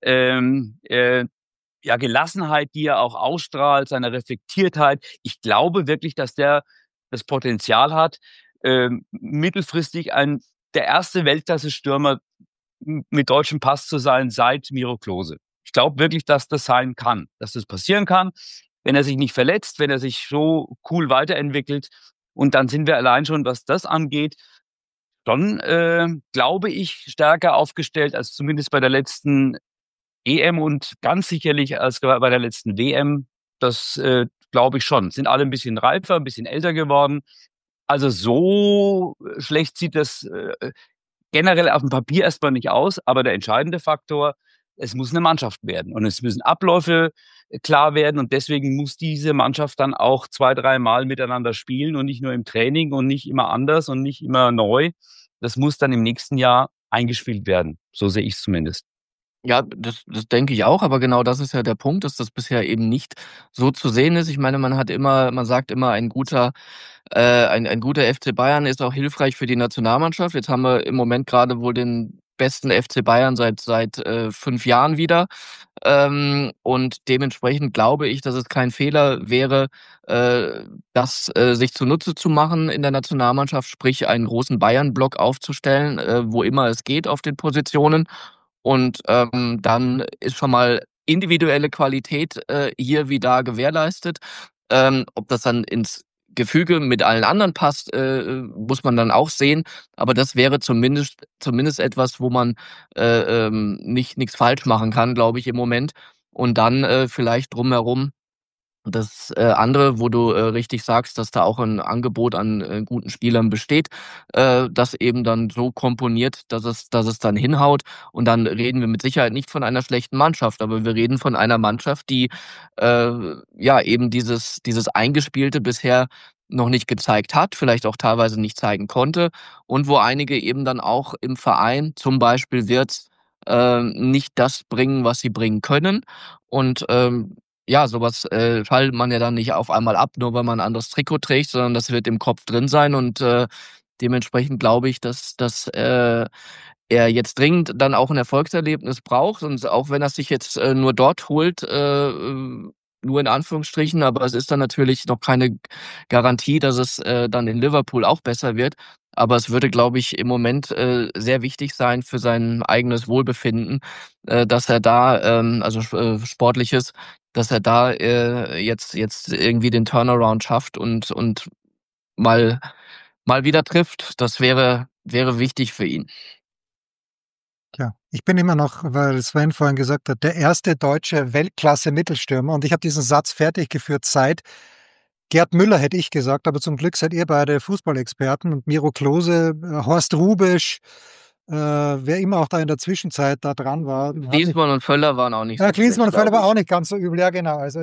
ja, Gelassenheit, die er auch ausstrahlt, seiner Reflektiertheit. Ich glaube wirklich, dass der das Potenzial hat, mittelfristig der erste Weltklasse-Stürmer mit deutschem Pass zu sein seit Miro Klose. Ich glaube wirklich, dass das sein kann, dass das passieren kann, wenn er sich nicht verletzt, wenn er sich so cool weiterentwickelt. Und dann sind wir allein schon, was das angeht, schon, glaube ich, stärker aufgestellt als zumindest bei der letzten EM und ganz sicherlich als bei der letzten WM. Das glaube ich schon. Sind alle ein bisschen reifer, ein bisschen älter geworden. Also so schlecht sieht das generell auf dem Papier erstmal nicht aus, aber der entscheidende Faktor, es muss eine Mannschaft werden und es müssen Abläufe klar werden und deswegen muss diese Mannschaft dann auch 2, 3 Mal miteinander spielen und nicht nur im Training und nicht immer anders und nicht immer neu. Das muss dann im nächsten Jahr eingespielt werden. So sehe ich es zumindest. Ja, das denke ich auch, aber genau das ist ja der Punkt, dass das bisher eben nicht so zu sehen ist. Ich meine, man sagt immer, ein guter FC Bayern ist auch hilfreich für die Nationalmannschaft. Jetzt haben wir im Moment gerade wohl den besten FC Bayern seit 5 Jahren wieder. Und dementsprechend glaube ich, dass es kein Fehler wäre, das sich zunutze zu machen in der Nationalmannschaft, sprich einen großen Bayern-Block aufzustellen, wo immer es geht auf den Positionen. Und dann ist schon mal individuelle Qualität hier wie da gewährleistet. Ob das dann ins Gefüge mit allen anderen passt, muss man dann auch sehen. Aber das wäre zumindest etwas, wo man nichts falsch machen kann, glaube ich, im Moment. Und dann vielleicht drumherum das andere, wo du richtig sagst, dass da auch ein Angebot an guten Spielern besteht, das eben dann so komponiert, dass es dann hinhaut. Und dann reden wir mit Sicherheit nicht von einer schlechten Mannschaft, aber wir reden von einer Mannschaft, die ja eben dieses Eingespielte bisher noch nicht gezeigt hat, vielleicht auch teilweise nicht zeigen konnte und wo einige eben dann auch im Verein, zum Beispiel Wirtz, nicht das bringen, was sie bringen können. Und ja, sowas schaltet man ja dann nicht auf einmal ab, nur weil man ein anderes Trikot trägt, sondern das wird im Kopf drin sein und dementsprechend glaube ich, dass er jetzt dringend dann auch ein Erfolgserlebnis braucht und auch wenn er sich jetzt nur dort holt, nur in Anführungsstrichen, aber es ist dann natürlich noch keine Garantie, dass es dann in Liverpool auch besser wird. Aber es würde, glaube ich, im Moment sehr wichtig sein für sein eigenes Wohlbefinden, dass er da, also sportliches, dass er da jetzt irgendwie den Turnaround schafft und mal wieder trifft. Das wäre wichtig für ihn. Ja, ich bin immer noch, weil Sven vorhin gesagt hat, der erste deutsche Weltklasse-Mittelstürmer. Und ich habe diesen Satz fertig geführt seit Gerd Müller, hätte ich gesagt, aber zum Glück seid ihr beide Fußballexperten und Miro Klose, Horst Rubisch, wer immer auch da in der Zwischenzeit da dran war. Klinsmann und Völler waren auch nicht so Klinsmann und schlecht, Völler war glaub auch nicht ganz so übel, ja genau. Also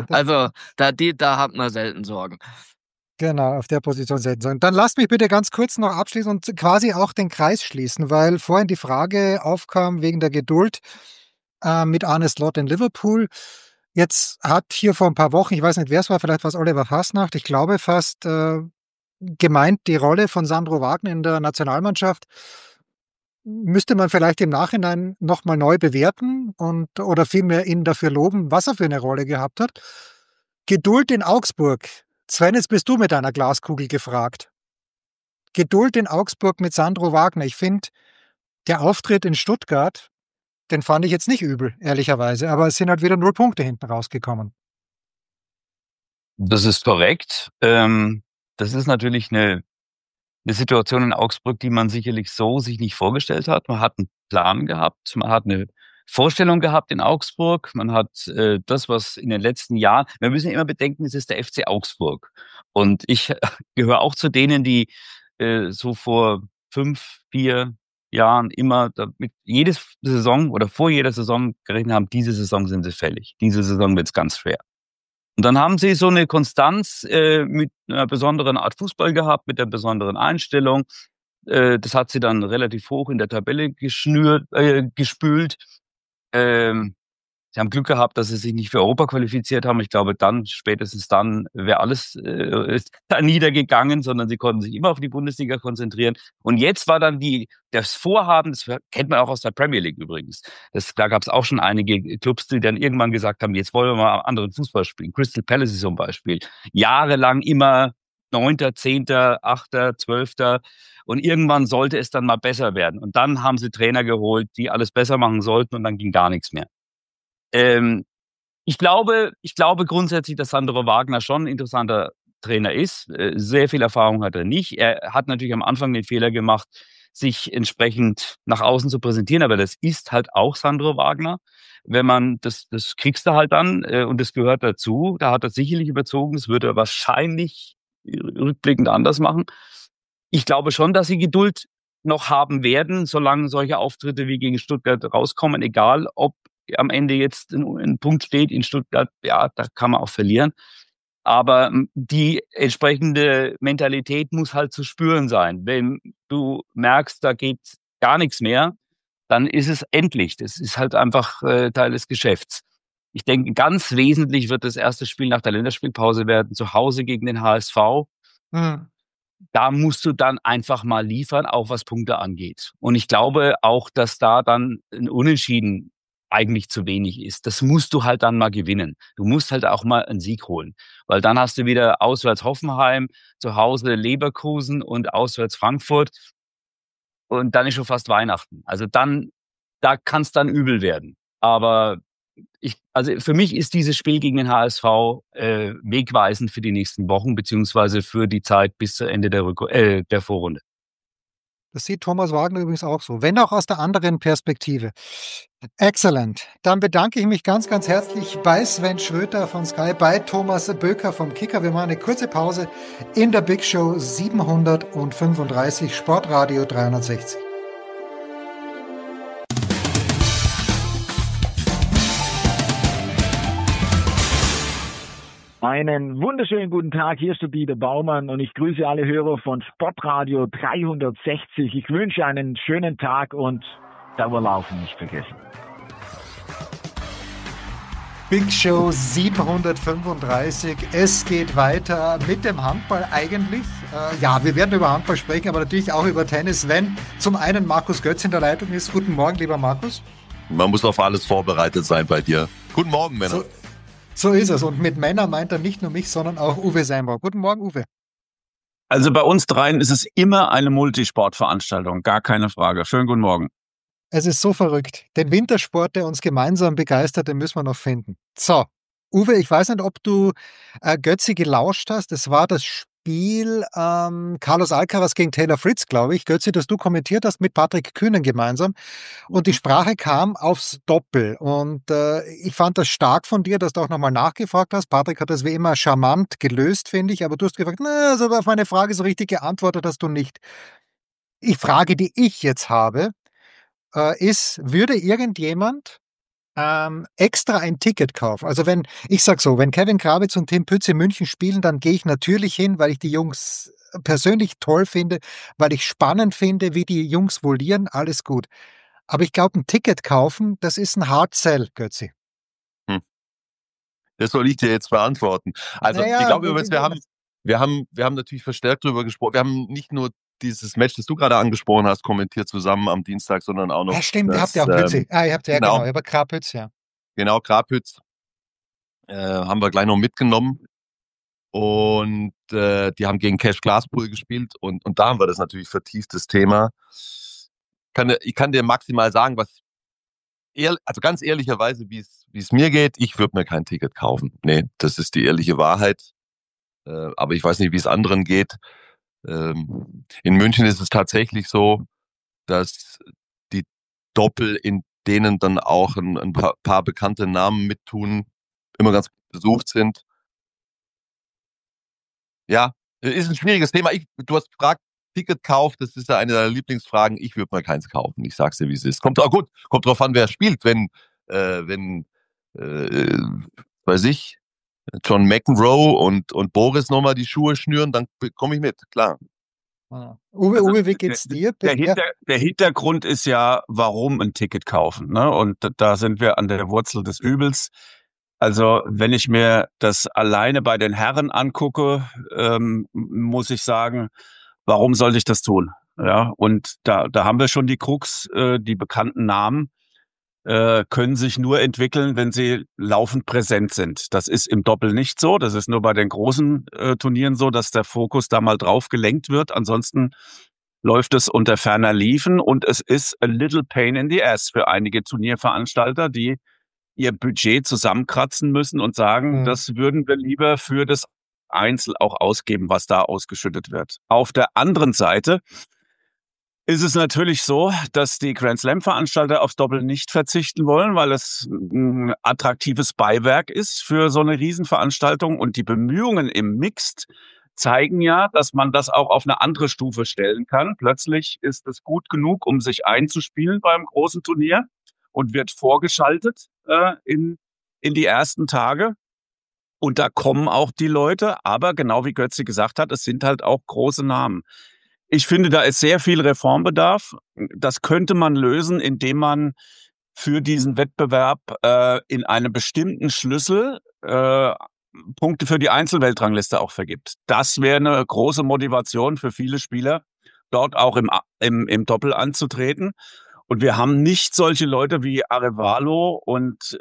da hat man selten Sorgen. Genau, auf der Position setzen sollen. Dann lasst mich bitte ganz kurz noch abschließen und quasi auch den Kreis schließen, weil vorhin die Frage aufkam wegen der Geduld mit Arne Slot in Liverpool. Jetzt hat hier vor ein paar Wochen, ich weiß nicht, wer es war, vielleicht war es Oliver Fasnacht, ich glaube fast gemeint, die Rolle von Sandro Wagner in der Nationalmannschaft müsste man vielleicht im Nachhinein nochmal neu bewerten oder vielmehr ihn dafür loben, was er für eine Rolle gehabt hat. Geduld in Augsburg. Sven, jetzt bist du mit deiner Glaskugel gefragt. Geduld in Augsburg mit Sandro Wagner. Ich finde, der Auftritt in Stuttgart, den fand ich jetzt nicht übel, ehrlicherweise. Aber es sind halt wieder 0 Punkte hinten rausgekommen. Das ist korrekt. Das ist natürlich eine Situation in Augsburg, die man sicherlich so sich nicht vorgestellt hat. Man hat einen Plan gehabt, man hat eine Vorstellung gehabt in Augsburg, man hat das, was in den letzten Jahren, wir müssen immer bedenken, es ist der FC Augsburg. Und ich gehöre auch zu denen, die so vor 4 Jahren immer damit jede Saison oder vor jeder Saison gerechnet haben, diese Saison sind sie fällig, diese Saison wird's ganz schwer. Und dann haben sie so eine Konstanz mit einer besonderen Art Fußball gehabt, mit der besonderen Einstellung. Das hat sie dann relativ hoch in der Tabelle gespült. Sie haben Glück gehabt, dass sie sich nicht für Europa qualifiziert haben. Ich glaube, spätestens dann, wäre alles da niedergegangen, sondern sie konnten sich immer auf die Bundesliga konzentrieren. Und jetzt war dann das Vorhaben, das kennt man auch aus der Premier League übrigens. Da gab es auch schon einige Clubs, die dann irgendwann gesagt haben, jetzt wollen wir mal anderen Fußball spielen. Crystal Palace ist zum Beispiel. Jahrelang immer 9., 10., 8., 12. Und irgendwann sollte es dann mal besser werden. Und dann haben sie Trainer geholt, die alles besser machen sollten, und dann ging gar nichts mehr. Ich glaube grundsätzlich, dass Sandro Wagner schon ein interessanter Trainer ist. Sehr viel Erfahrung hat er nicht. Er hat natürlich am Anfang den Fehler gemacht, sich entsprechend nach außen zu präsentieren, aber das ist halt auch Sandro Wagner. Wenn man das kriegst du halt dann und das gehört dazu. Da hat er sicherlich überzogen. Das würde er wahrscheinlich rückblickend anders machen. Ich glaube schon, dass sie Geduld noch haben werden, solange solche Auftritte wie gegen Stuttgart rauskommen, egal ob am Ende jetzt ein Punkt steht in Stuttgart, ja, da kann man auch verlieren. Aber die entsprechende Mentalität muss halt zu spüren sein. Wenn du merkst, da geht gar nichts mehr, dann ist es endlich. Das ist halt einfach Teil des Geschäfts. Ich denke, ganz wesentlich wird das erste Spiel nach der Länderspielpause werden, zu Hause gegen den HSV. Da musst du dann einfach mal liefern, auch was Punkte angeht. Und ich glaube auch, dass da dann ein Unentschieden eigentlich zu wenig ist. Das musst du halt dann mal gewinnen. Du musst halt auch mal einen Sieg holen. Weil dann hast du wieder auswärts Hoffenheim, zu Hause Leverkusen und auswärts Frankfurt. Und dann ist schon fast Weihnachten. Also da kann es dann übel werden. Aber also für mich ist dieses Spiel gegen den HSV wegweisend für die nächsten Wochen, beziehungsweise für die Zeit bis zu Ende der Vorrunde. Das sieht Thomas Wagner übrigens auch so, wenn auch aus der anderen Perspektive. Excellent. Dann bedanke ich mich ganz, ganz herzlich bei Sven Schröter von Sky, bei Thomas Böker vom Kicker. Wir machen eine kurze Pause in der Big Show 735, Sportradio 360. Einen wunderschönen guten Tag, hier ist der Dieter Baumann und ich grüße alle Hörer von Sportradio 360. Ich wünsche einen schönen Tag und Dauerlaufen nicht vergessen. Big Show 735. Es geht weiter mit dem Handball eigentlich. Ja, wir werden über Handball sprechen, aber natürlich auch über Tennis, wenn zum einen Markus Götz in der Leitung ist. Guten Morgen, lieber Markus. Man muss auf alles vorbereitet sein bei dir. Guten Morgen, Männer. So ist es. Und mit Männer meint er nicht nur mich, sondern auch Uwe Seinbauer. Guten Morgen, Uwe. Also bei uns dreien ist es immer eine Multisportveranstaltung, gar keine Frage. Schönen guten Morgen. Es ist so verrückt. Den Wintersport, der uns gemeinsam begeistert, den müssen wir noch finden. So, Uwe, ich weiß nicht, ob du Götzi gelauscht hast. Es war das Spiel Carlos Alcaraz gegen Taylor Fritz, glaube ich. Götzi, das du kommentiert hast mit Patrick Kühnen gemeinsam. Und die Sprache kam aufs Doppel. Und ich fand das stark von dir, dass du auch nochmal nachgefragt hast. Patrick hat das wie immer charmant gelöst, finde ich. Aber du hast gefragt, also auf meine Frage so richtig geantwortet hast du nicht. Die Frage, die ich jetzt habe, ist, würde irgendjemand extra ein Ticket kaufen? Also ich sag so, wenn Kevin Krawitz und Tim Pütz in München spielen, dann gehe ich natürlich hin, weil ich die Jungs persönlich toll finde, weil ich spannend finde, wie die Jungs volieren, alles gut. Aber ich glaube, ein Ticket kaufen, das ist ein Hard Sell, Götzi. Das soll ich dir jetzt beantworten. Also, Naja, ich glaube übrigens, wir haben natürlich verstärkt darüber gesprochen. Wir haben nicht nur dieses Match, das du gerade angesprochen hast, kommentiert zusammen am Dienstag, sondern auch noch Ja, stimmt, ihr habt ja auch Pützi. Ihr habt ja genau. genau, aber Krapütz, ja. Genau, Grabhütz haben wir gleich noch mitgenommen. Und die haben gegen Cash Glaspool gespielt und da haben wir das natürlich vertieftes Thema. Ich kann dir maximal sagen, also ganz ehrlicherweise, wie es mir geht, ich würde mir kein Ticket kaufen. Nee, das ist die ehrliche Wahrheit. Aber ich weiß nicht, wie es anderen geht. In München ist es tatsächlich so, dass die Doppel, in denen dann auch ein paar bekannte Namen mittun, immer ganz besucht sind. Ja, ist ein schwieriges Thema. Du hast gefragt, Ticketkauf, das ist ja eine deiner Lieblingsfragen. Ich würde mal keins kaufen. Ich sag's dir, wie es ist. Kommt drauf an, wer spielt. Wenn, weiß ich, John McEnroe und Boris nochmal die Schuhe schnüren, dann komme ich mit, klar. Uwe, wie geht's dir? Der Hintergrund ist ja, warum ein Ticket kaufen, ne? Und da sind wir an der Wurzel des Übels. Also, wenn ich mir das alleine bei den Herren angucke, muss ich sagen, warum sollte ich das tun? Ja, und da haben wir schon die Krux, die bekannten Namen können sich nur entwickeln, wenn sie laufend präsent sind. Das ist im Doppel nicht so. Das ist nur bei den großen Turnieren so, dass der Fokus da mal drauf gelenkt wird. Ansonsten läuft es unter ferner Liefen und es ist a little pain in the ass für einige Turnierveranstalter, die ihr Budget zusammenkratzen müssen und sagen, das würden wir lieber für das Einzel auch ausgeben, was da ausgeschüttet wird. Auf der anderen Seite ist es natürlich so, dass die Grand Slam-Veranstalter aufs Doppel nicht verzichten wollen, weil es ein attraktives Beiwerk ist für so eine Riesenveranstaltung. Und die Bemühungen im Mixed zeigen ja, dass man das auch auf eine andere Stufe stellen kann. Plötzlich ist es gut genug, um sich einzuspielen beim großen Turnier und wird vorgeschaltet in die ersten Tage. Und da kommen auch die Leute. Aber genau wie Götzi gesagt hat, es sind halt auch große Namen. Ich finde, da ist sehr viel Reformbedarf. Das könnte man lösen, indem man für diesen Wettbewerb in einem bestimmten Schlüssel Punkte für die Einzelweltrangliste auch vergibt. Das wäre eine große Motivation für viele Spieler, dort auch im Doppel anzutreten. Und wir haben nicht solche Leute wie Arevalo und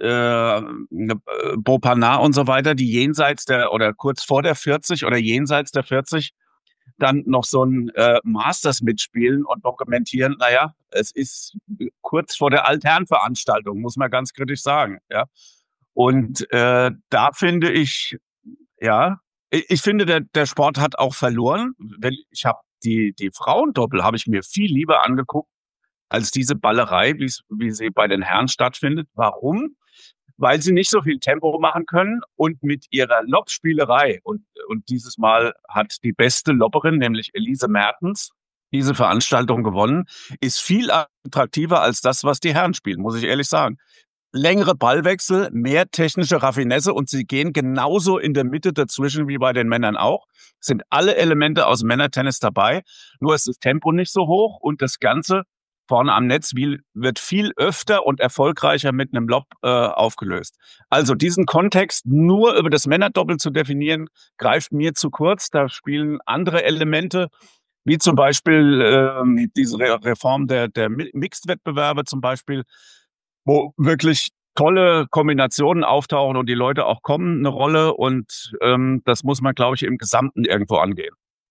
Bopanna und so weiter, die jenseits oder kurz vor der 40 oder jenseits der 40 dann noch so ein Masters mitspielen und dokumentieren, naja, es ist kurz vor der Altherrenveranstaltung, muss man ganz kritisch sagen. Ja. Und da finde ich, ja, ich finde, der Sport hat auch verloren. Ich habe die Frauendoppel habe ich mir viel lieber angeguckt als diese Ballerei, wie sie bei den Herren stattfindet. Warum? Weil sie nicht so viel Tempo machen können und mit ihrer Lobspielerei und dieses Mal hat die beste Lobberin, nämlich Elise Mertens, diese Veranstaltung gewonnen, ist viel attraktiver als das, was die Herren spielen, muss ich ehrlich sagen. Längere Ballwechsel, mehr technische Raffinesse und sie gehen genauso in der Mitte dazwischen wie bei den Männern auch. Sind alle Elemente aus Männertennis dabei, nur ist das Tempo nicht so hoch und das Ganze vorne am Netz wird viel öfter und erfolgreicher mit einem Lob aufgelöst. Also diesen Kontext nur über das Männerdoppel zu definieren, greift mir zu kurz. Da spielen andere Elemente, wie zum Beispiel diese Reform der Mixed-Wettbewerbe zum Beispiel, wo wirklich tolle Kombinationen auftauchen und die Leute auch kommen, eine Rolle. Und das muss man, glaube ich, im Gesamten irgendwo angehen.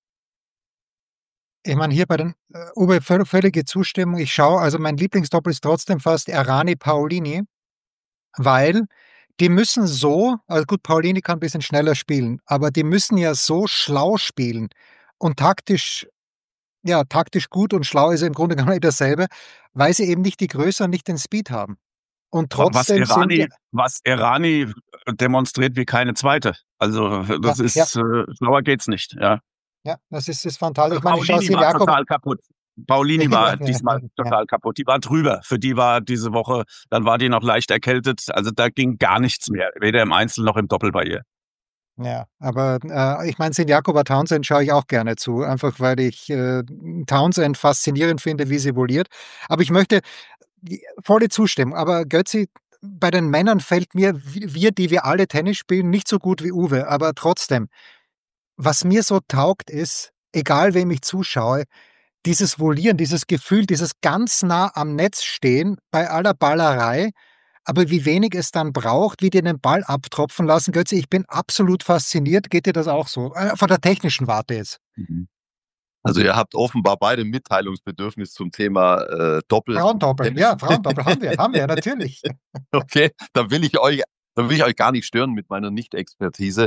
Ich meine, hier bei den Uwe, völlige Zustimmung. Ich schaue, also mein Lieblingsdoppel ist trotzdem fast Errani Paolini, weil die müssen also gut, Paolini kann ein bisschen schneller spielen, aber die müssen ja so schlau spielen und taktisch gut und schlau ist im Grunde genommen dasselbe, weil sie eben nicht die Größe und nicht den Speed haben. Und trotzdem was Errani demonstriert wie keine zweite. Also das ist schlauer geht's nicht, ja. Ja, das ist fantastisch. Ich meine, Paolini war total kaputt. Paulini war Ja, diesmal ja. total kaputt. Die war drüber. Für die war diese Woche, dann war die noch leicht erkältet. Also da ging gar nichts mehr, weder im Einzel noch im Doppel bei ihr. Ja, aber ich meine, Jakoba Townsend schaue ich auch gerne zu, einfach weil ich Townsend faszinierend finde, wie sie voliert. Aber ich möchte volle Zustimmung. Aber Götzi, bei den Männern fällt mir, die wir alle Tennis spielen, nicht so gut wie Uwe. Aber trotzdem, was mir so taugt ist, egal wem ich zuschaue, dieses Volieren, dieses Gefühl, dieses ganz nah am Netz stehen bei aller Ballerei, aber wie wenig es dann braucht, wie die den Ball abtropfen lassen. Götzi, ich bin absolut fasziniert. Geht dir das auch so? Von der technischen Warte jetzt. Also ihr habt offenbar beide Mitteilungsbedürfnis zum Thema Doppel. Frauendoppel, ja, Frauendoppel haben wir, natürlich. Okay, dann will ich euch gar nicht stören mit meiner Nicht-Expertise.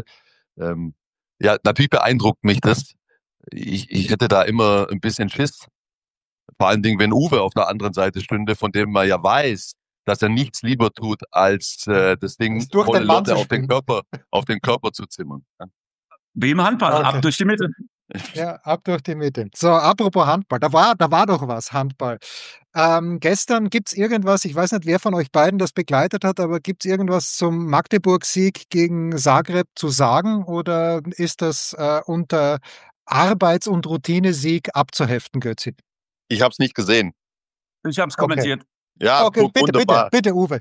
Ja, natürlich beeindruckt mich das. Ich hätte da immer ein bisschen Schiss. Vor allen Dingen, wenn Uwe auf der anderen Seite stünde, von dem man ja weiß, dass er nichts lieber tut, als das Ding durch volle den Mann Lotte zu auf den Körper zu zimmern. Wie im Handball, Okay. ab durch die Mitte. Ja, ab durch die Mitte. So, apropos Handball, da war doch was, Handball. Gestern gibt's irgendwas, ich weiß nicht, wer von euch beiden das begleitet hat, aber gibt's irgendwas zum Magdeburg-Sieg gegen Zagreb zu sagen oder ist das unter Arbeits- und Routine-Sieg abzuheften, Götzi? Ich habe es nicht gesehen. Ich habe es Okay. kommentiert. Ja, Okay, bitte, wunderbar. bitte, Uwe,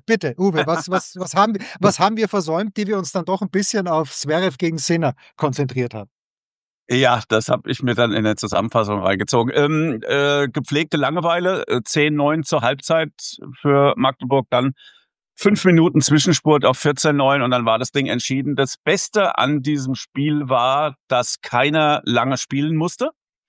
was haben wir versäumt, die wir uns dann doch ein bisschen auf Zverev gegen Sinner konzentriert haben? Ja, das habe ich mir dann in der Zusammenfassung reingezogen. Gepflegte Langeweile, 10:9 zur Halbzeit für Magdeburg, dann 5 Minuten Zwischenspurt auf 14:9 und dann war das Ding entschieden. Das Beste an diesem Spiel war, dass keiner lange spielen musste.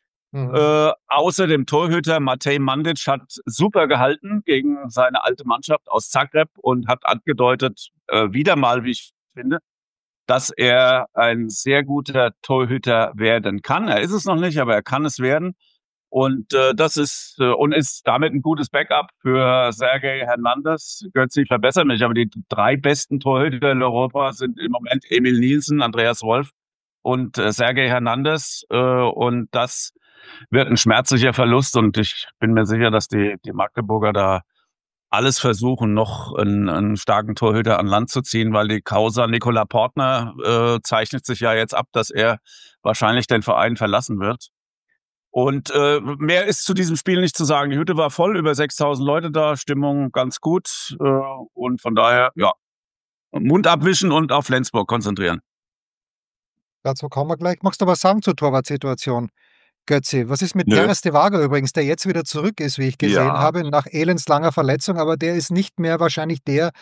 Außer dem Torhüter Matej Mandic hat super gehalten gegen seine alte Mannschaft aus Zagreb und hat angedeutet, wieder mal, wie ich finde, dass er ein sehr guter Torhüter werden kann. Er ist es noch nicht, aber er kann es werden. Und das ist und ist damit ein gutes Backup für Sergej Hernandez. Götzi, verbessert mich, aber die 3 besten Torhüter in Europa sind im Moment Emil Nielsen, Andreas Wolf und Sergej Hernandez. Und das wird ein schmerzlicher Verlust. Und ich bin mir sicher, dass die Magdeburger da alles versuchen, noch einen starken Torhüter an Land zu ziehen, weil die Causa Nicola Portner zeichnet sich ja jetzt ab, dass er wahrscheinlich den Verein verlassen wird. Und mehr ist zu diesem Spiel nicht zu sagen. Die Hütte war voll, über 6.000 Leute da, Stimmung ganz gut. Und von daher, ja, Mund abwischen und auf Flensburg konzentrieren. Dazu kommen wir gleich. Magst du was sagen zur Torwartsituation, Götzi? Was ist mit Nö. Teres de Vaga übrigens, der jetzt wieder zurück ist, wie ich gesehen Ja. habe, nach elendslanger Verletzung, aber der ist nicht mehr wahrscheinlich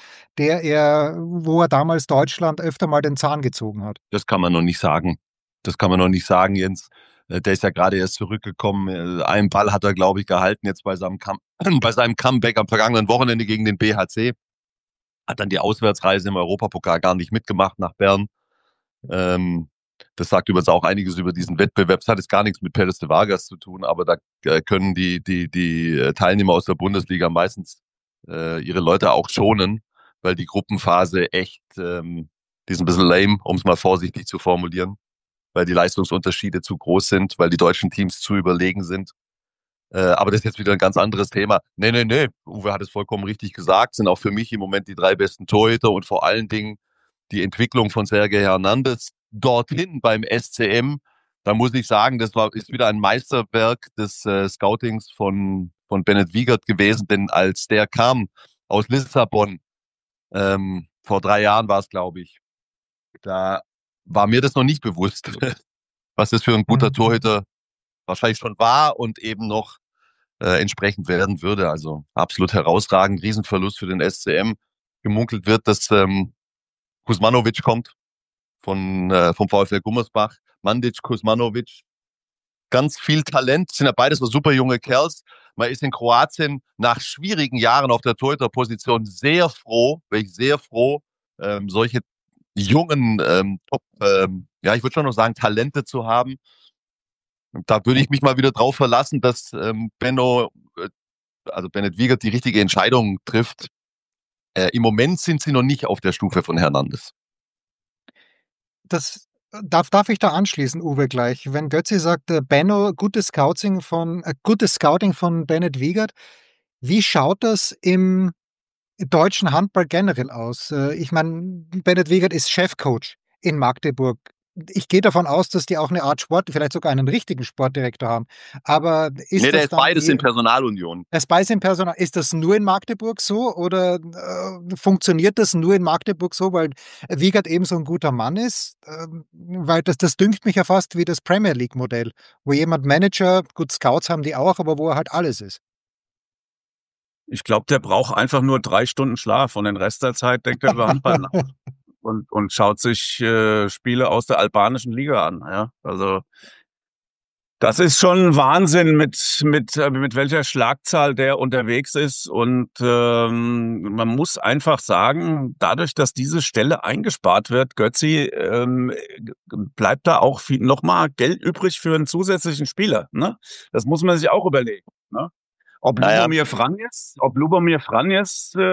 wo er damals Deutschland öfter mal den Zahn gezogen hat. Das kann man noch nicht sagen. Jens. Der ist ja gerade erst zurückgekommen. Einen Ball hat er, glaube ich, gehalten jetzt bei seinem Comeback am vergangenen Wochenende gegen den BHC. Hat dann die Auswärtsreise im Europapokal gar nicht mitgemacht nach Bern. Das sagt übrigens auch einiges über diesen Wettbewerb. Das hat jetzt gar nichts mit Pérez de Vargas zu tun, aber da können die Teilnehmer aus der Bundesliga meistens ihre Leute auch schonen, weil die Gruppenphase echt, die ist ein bisschen lame, um es mal vorsichtig zu formulieren, weil die Leistungsunterschiede zu groß sind, weil die deutschen Teams zu überlegen sind. Aber das ist jetzt wieder ein ganz anderes Thema. Nee. Uwe hat es vollkommen richtig gesagt. Sind auch für mich im Moment die 3 besten Torhüter und vor allen Dingen die Entwicklung von Sergej Hernandez dorthin beim SCM. Da muss ich sagen, ist wieder ein Meisterwerk des Scoutings von Bennett Wiegert gewesen, denn als der kam aus Lissabon, vor 3 Jahren war es, glaube ich, da war mir das noch nicht bewusst, was das für ein guter Torhüter wahrscheinlich schon war und eben noch entsprechend werden würde. Also absolut herausragend, Riesenverlust für den SCM. Gemunkelt wird, dass Kuzmanovic kommt vom VfL Gummersbach. Mandic, Kuzmanovic. Ganz viel Talent, sind ja beides so super junge Kerls. Man ist in Kroatien nach schwierigen Jahren auf der Torhüterposition sehr froh, solche jungen, ich würde schon noch sagen, Talente zu haben. Da würde ich mich mal wieder drauf verlassen, dass Bennett Wiegert die richtige Entscheidung trifft. Im Moment sind sie noch nicht auf der Stufe von Hernandez. Das Darf ich da anschließen, Uwe, gleich? Wenn Götzi sagt, Benno, gutes Scouting von Bennett Wiegert, wie schaut das im deutschen Handball generell aus? Ich meine, Bennett Wiegert ist Chefcoach in Magdeburg. Ich gehe davon aus, dass die auch eine Art vielleicht sogar einen richtigen Sportdirektor haben. Aber ist Nee, der das ist dann beides in Personalunion. das beides im Personal, ist das nur in Magdeburg so oder funktioniert das nur in Magdeburg so, weil Wiegert eben so ein guter Mann ist? Weil das dünkt mich ja fast wie das Premier League-Modell, wo jemand Manager, gut, Scouts haben die auch, aber wo er halt alles ist. Ich glaube, der braucht einfach nur 3 Stunden Schlaf und den Rest der Zeit denkt er über Handball nach und schaut sich Spiele aus der albanischen Liga an. Ja, also das ist schon Wahnsinn, mit welcher Schlagzahl der unterwegs ist. Und man muss einfach sagen, dadurch, dass diese Stelle eingespart wird, Götzi, bleibt da auch noch mal Geld übrig für einen zusätzlichen Spieler. Ne? Das muss man sich auch überlegen. Ne? Ob Lubomir Franjes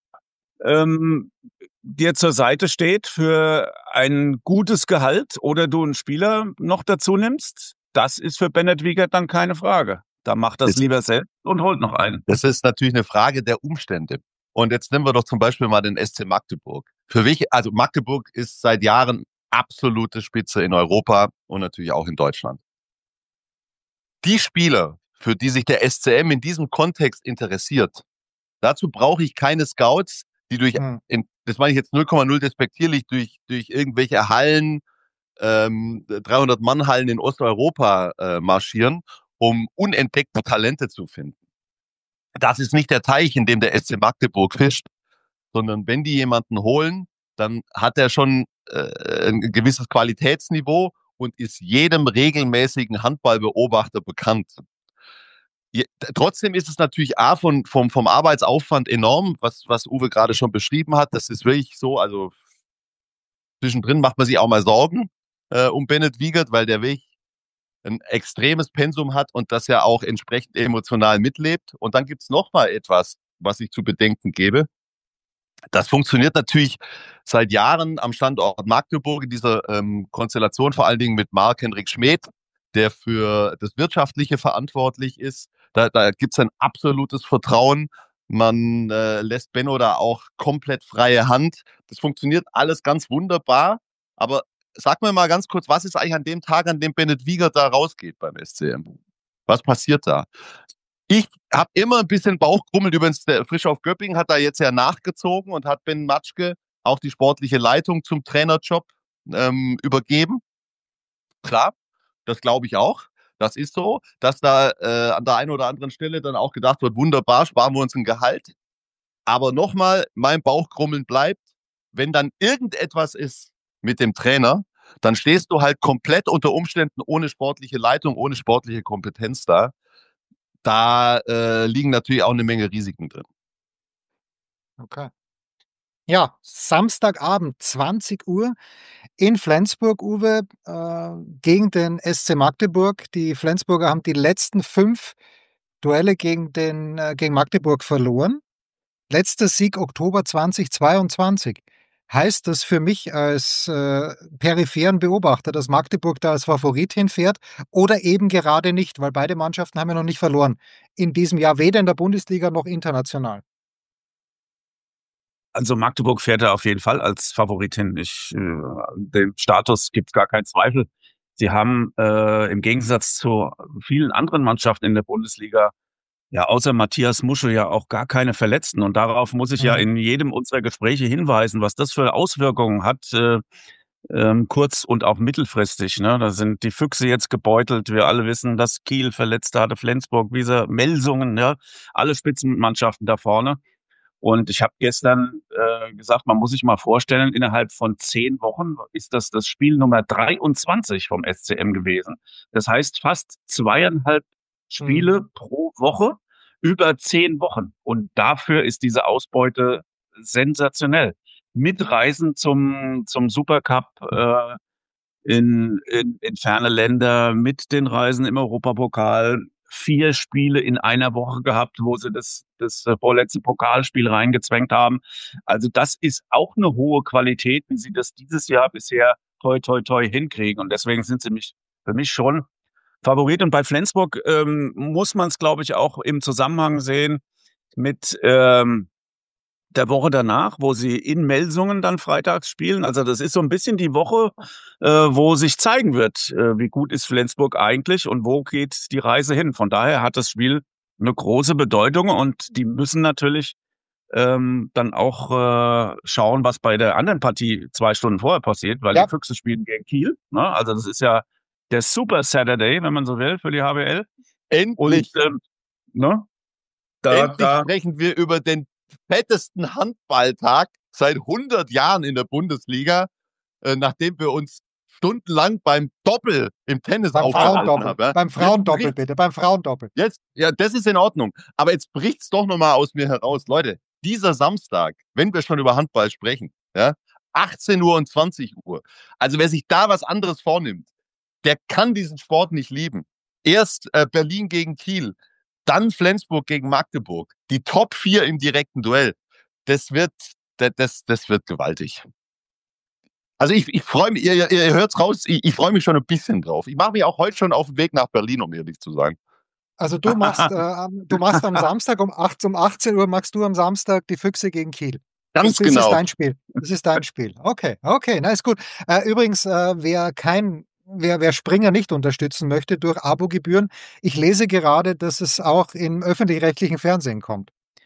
dir zur Seite steht für ein gutes Gehalt oder du einen Spieler noch dazu nimmst, das ist für Bennett Wiegert dann keine Frage. Da macht das lieber selbst und holt noch einen. Das ist natürlich eine Frage der Umstände. Und jetzt nehmen wir doch zum Beispiel mal den SC Magdeburg. Also Magdeburg ist seit Jahren absolute Spitze in Europa und natürlich auch in Deutschland. Die Spieler, für die sich der SCM in diesem Kontext interessiert, dazu brauche ich keine Scouts, die das meine ich jetzt 0,0 despektierlich, durch irgendwelche Hallen, 300-Mann-Hallen in Osteuropa marschieren, um unentdeckte Talente zu finden. Das ist nicht der Teich, in dem der SC Magdeburg fischt, sondern wenn die jemanden holen, dann hat er schon ein gewisses Qualitätsniveau und ist jedem regelmäßigen Handballbeobachter bekannt. Trotzdem ist es natürlich vom Arbeitsaufwand enorm, was Uwe gerade schon beschrieben hat. Das ist wirklich so, also zwischendrin macht man sich auch mal Sorgen um Bennett Wiegert, weil der wirklich ein extremes Pensum hat und das ja auch entsprechend emotional mitlebt. Und dann gibt's noch mal etwas, was ich zu bedenken gebe. Das funktioniert natürlich seit Jahren am Standort Magdeburg in dieser Konstellation, vor allen Dingen mit Marc-Henrik Schmedt, der für das Wirtschaftliche verantwortlich ist. Da gibt's ein absolutes Vertrauen. Man lässt Benno da auch komplett freie Hand. Das funktioniert alles ganz wunderbar. Aber sag mir mal ganz kurz, was ist eigentlich an dem Tag, an dem Bennett Wiegert da rausgeht beim SCM? Was passiert da? Ich habe immer ein bisschen Bauchkrummeln. Übrigens, der Frischhoff Göppingen hat da jetzt ja nachgezogen und hat Ben Matschke auch die sportliche Leitung zum Trainerjob übergeben. Klar, das glaube ich auch. Das ist so, dass da an der einen oder anderen Stelle dann auch gedacht wird, wunderbar, sparen wir uns ein Gehalt. Aber nochmal, mein Bauchkrummeln bleibt, wenn dann irgendetwas ist mit dem Trainer, dann stehst du halt komplett unter Umständen ohne sportliche Leitung, ohne sportliche Kompetenz da. Da liegen natürlich auch eine Menge Risiken drin. Okay. Ja, Samstagabend, 20 Uhr in Flensburg, Uwe, gegen den SC Magdeburg. Die Flensburger haben die letzten 5 Duelle gegen Magdeburg verloren. Letzter Sieg Oktober 2022. Heißt das für mich als peripheren Beobachter, dass Magdeburg da als Favorit hinfährt oder eben gerade nicht, weil beide Mannschaften haben ja noch nicht verloren in diesem Jahr, weder in der Bundesliga noch international. Also Magdeburg fährt da auf jeden Fall als Favorit hin. Dem Status gibt gar keinen Zweifel. Sie haben im Gegensatz zu vielen anderen Mannschaften in der Bundesliga ja außer Matthias Muschel ja auch gar keine Verletzten. Und darauf muss ich ja in jedem unserer Gespräche hinweisen, was das für Auswirkungen hat, kurz- und auch mittelfristig. Ne? Da sind die Füchse jetzt gebeutelt. Wir alle wissen, dass Kiel Verletzte hatte, Flensburg, Wieser, Melsungen, ja, alle Spitzenmannschaften da vorne. Und ich habe gestern gesagt, man muss sich mal vorstellen, innerhalb von 10 Wochen ist das Spiel Nummer 23 vom SCM gewesen. Das heißt fast 2,5 Spiele pro Woche über 10 Wochen. Und dafür ist diese Ausbeute sensationell. Mitreisen zum Supercup in ferne Länder, mit den Reisen im Europapokal, 4 Spiele in einer Woche gehabt, wo sie das vorletzte Pokalspiel reingezwängt haben. Also das ist auch eine hohe Qualität, wie sie das dieses Jahr bisher toi, toi, toi hinkriegen. Und deswegen sind sie für mich schon Favorit. Und bei Flensburg muss man es, glaube ich, auch im Zusammenhang sehen mit der Woche danach, wo sie in Melsungen dann freitags spielen. Also das ist so ein bisschen die Woche, wo sich zeigen wird, wie gut ist Flensburg eigentlich und wo geht die Reise hin. Von daher hat das Spiel eine große Bedeutung und die müssen natürlich dann auch schauen, was bei der anderen Partie 2 Stunden vorher passiert, weil Ja. die Füchse spielen gegen Kiel. Ne? Also das ist ja der Super Saturday, wenn man so will, für die HBL. Endlich, Und ne? endlich sprechen wir über den fettesten Handballtag seit 100 Jahren in der Bundesliga, nachdem wir uns stundenlang beim Doppel im Tennis aufgehalten haben. Ja? Beim Frauendoppel, bitte, beim Frauendoppel. Jetzt, ja, das ist in Ordnung. Aber jetzt bricht's doch nochmal aus mir heraus. Leute, dieser Samstag, wenn wir schon über Handball sprechen, ja, 18 Uhr und 20 Uhr. Also wer sich da was anderes vornimmt, der kann diesen Sport nicht lieben. Erst Berlin gegen Kiel, dann Flensburg gegen Magdeburg. Die Top 4 im direkten Duell. Das wird gewaltig. Also ich freue mich, ihr hört's raus, ich freue mich schon ein bisschen drauf. Ich mache mich auch heute schon auf den Weg nach Berlin, um ehrlich zu sein. Also du machst am Samstag um 18 Uhr machst du am Samstag die Füchse gegen Kiel. Ganz Das genau. ist dein Spiel. Das ist dein Spiel. Okay, na ist gut. Übrigens, wer Springer nicht unterstützen möchte durch Abogebühren, ich lese gerade, dass es auch im öffentlich-rechtlichen Fernsehen kommt.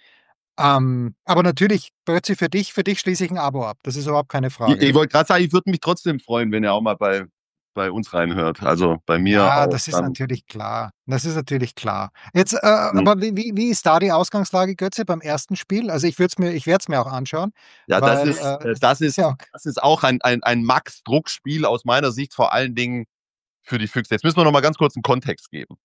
Aber natürlich, Bötzi, für dich schließe ich ein Abo ab. Das ist überhaupt keine Frage. Ich wollte gerade sagen, ich würde mich trotzdem freuen, wenn ihr auch mal bei uns reinhört. Also bei mir Ja, auch. das ist natürlich klar. Jetzt, aber wie ist da die Ausgangslage, Götze, beim ersten Spiel? Also ich werde es mir auch anschauen. Ja, weil, das ist auch ein Max-Druck-Spiel aus meiner Sicht, vor allen Dingen für die Füchse. Jetzt müssen wir noch mal ganz kurz einen Kontext geben.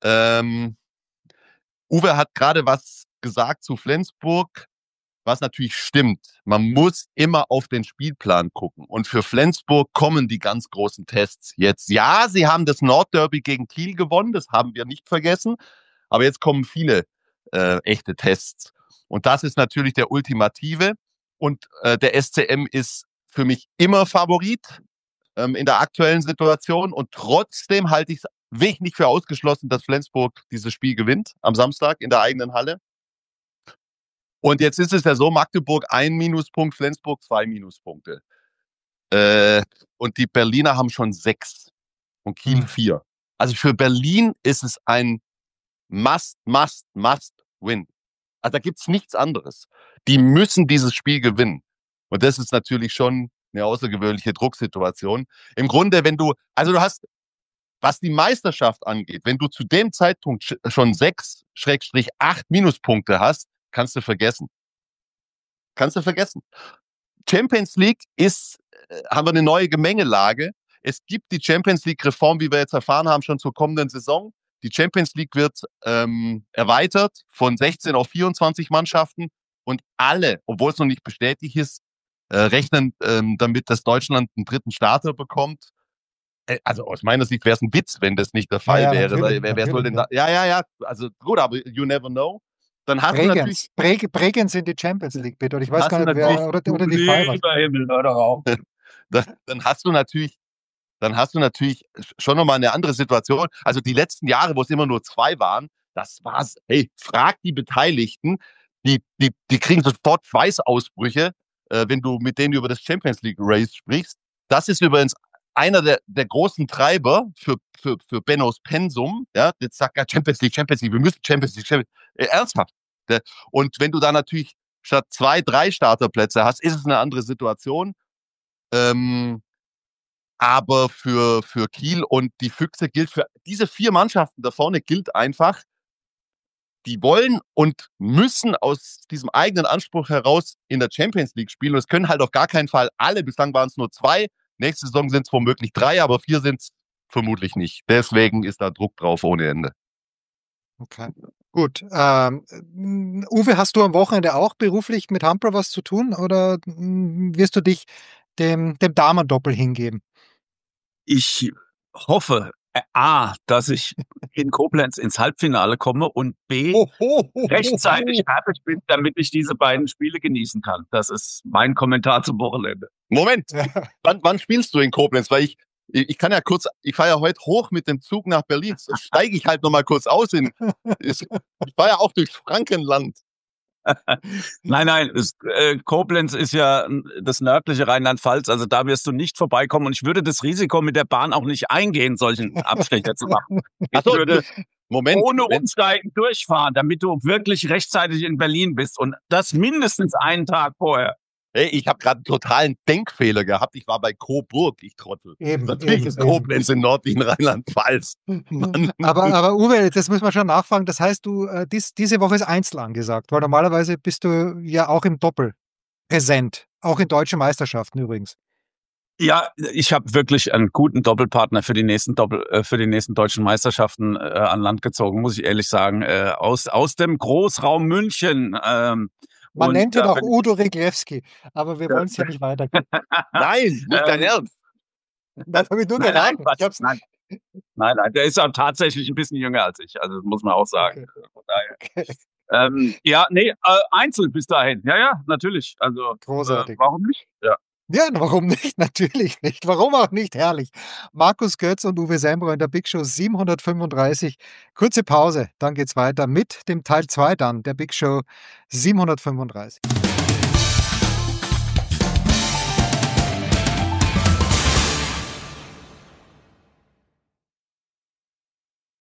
Uwe hat gerade was gesagt zu Flensburg, was natürlich stimmt. Man muss immer auf den Spielplan gucken. Und für Flensburg kommen die ganz großen Tests jetzt. Ja, sie haben das Nordderby gegen Kiel gewonnen, das haben wir nicht vergessen. Aber jetzt kommen viele echte Tests. Und das ist natürlich der ultimative. Und der SCM ist für mich immer Favorit in der aktuellen Situation. Und trotzdem halte ich es wirklich nicht für ausgeschlossen, dass Flensburg dieses Spiel gewinnt am Samstag in der eigenen Halle. Und jetzt ist es ja so, Magdeburg 1 Minuspunkt, Flensburg 2 Minuspunkte. Und die Berliner haben schon 6 und Kiel 4. Also für Berlin ist es ein must win. Also da gibt's nichts anderes. Die müssen dieses Spiel gewinnen. Und das ist natürlich schon eine außergewöhnliche Drucksituation. Im Grunde, du hast, was die Meisterschaft angeht, wenn du zu dem Zeitpunkt schon 6/8 Minuspunkte hast, kannst du vergessen. Champions League haben wir eine neue Gemengelage. Es gibt die Champions League Reform, wie wir jetzt erfahren haben, schon zur kommenden Saison. Die Champions League wird erweitert von 16 auf 24 Mannschaften und alle, obwohl es noch nicht bestätigt ist, rechnen damit, dass Deutschland einen dritten Starter bekommt. Also aus meiner Sicht wäre es ein Witz, wenn das nicht der Fall wäre. Wer soll denn da? Ja. Also gut, aber you never know. Dann hast du natürlich Bregenz in die Champions League, bitte. Oder ich weiß gar nicht, wer oder die Freiburg. Dann hast du natürlich schon nochmal eine andere Situation. Also die letzten Jahre, wo es immer nur 2 waren, das war's. Hey, frag die Beteiligten, die kriegen sofort Schweißausbrüche, wenn du mit denen über das Champions League Race sprichst. Das ist übrigens einer der großen Treiber für Bennos Pensum. Ja, jetzt sagt er Champions League, wir müssen Champions League. Ernsthaft. Und wenn du da natürlich statt 2, 3 Starterplätze hast, ist es eine andere Situation. Aber für Kiel und die Füchse gilt für diese 4 Mannschaften da vorne gilt einfach, die wollen und müssen aus diesem eigenen Anspruch heraus in der Champions League spielen. Und es können halt auf gar keinen Fall alle, bislang waren es nur 2, nächste Saison sind es womöglich 3, aber 4 sind es vermutlich nicht. Deswegen ist da Druck drauf ohne Ende. Okay, gut. Uwe, hast du am Wochenende auch beruflich mit Handball was zu tun oder wirst du dich dem Damendoppel hingeben? Ich hoffe, A, dass ich in Koblenz ins Halbfinale komme und B, rechtzeitig fertig bin, damit ich diese beiden Spiele genießen kann. Das ist mein Kommentar zum Wochenende. Moment, wann spielst du in Koblenz? Weil ich kann ja kurz, ich fahre ja heute hoch mit dem Zug nach Berlin. Steige ich halt nochmal kurz aus. Ich fahre ja auch durchs Frankenland. Nein, Koblenz ist ja das nördliche Rheinland-Pfalz, also da wirst du nicht vorbeikommen und ich würde das Risiko mit der Bahn auch nicht eingehen, solchen Abstecher zu machen. Ich würde ohne Umsteigen durchfahren, damit du wirklich rechtzeitig in Berlin bist und das mindestens einen Tag vorher. Hey, ich habe gerade einen totalen Denkfehler gehabt. Ich war bei Coburg, ich Trottel. Natürlich ist Koblenz in nördlichen Rheinland-Pfalz. Aber Uwe, das müssen wir schon nachfragen. Das heißt, du diese Woche ist Einzel angesagt, weil normalerweise bist du ja auch im Doppel präsent, auch in deutschen Meisterschaften übrigens. Ja, ich habe wirklich einen guten Doppelpartner für die nächsten deutschen Meisterschaften an Land gezogen, muss ich ehrlich sagen, aus dem Großraum München. Man nennt ihn auch Udo Reglewski, aber wir wollen es ja nicht weitergehen. Nein, nicht dein Ernst. Das habe ich nur geraten. Nein, der ist auch tatsächlich ein bisschen jünger als ich, also das muss man auch sagen. Okay. Einzel bis dahin. Ja, natürlich. Also großartig. Warum nicht? Ja, warum nicht? Natürlich nicht. Warum auch nicht? Herrlich. Markus Götz und Uwe Sembro in der Big Show 735. Kurze Pause, dann geht's weiter mit dem Teil 2 dann, der Big Show 735.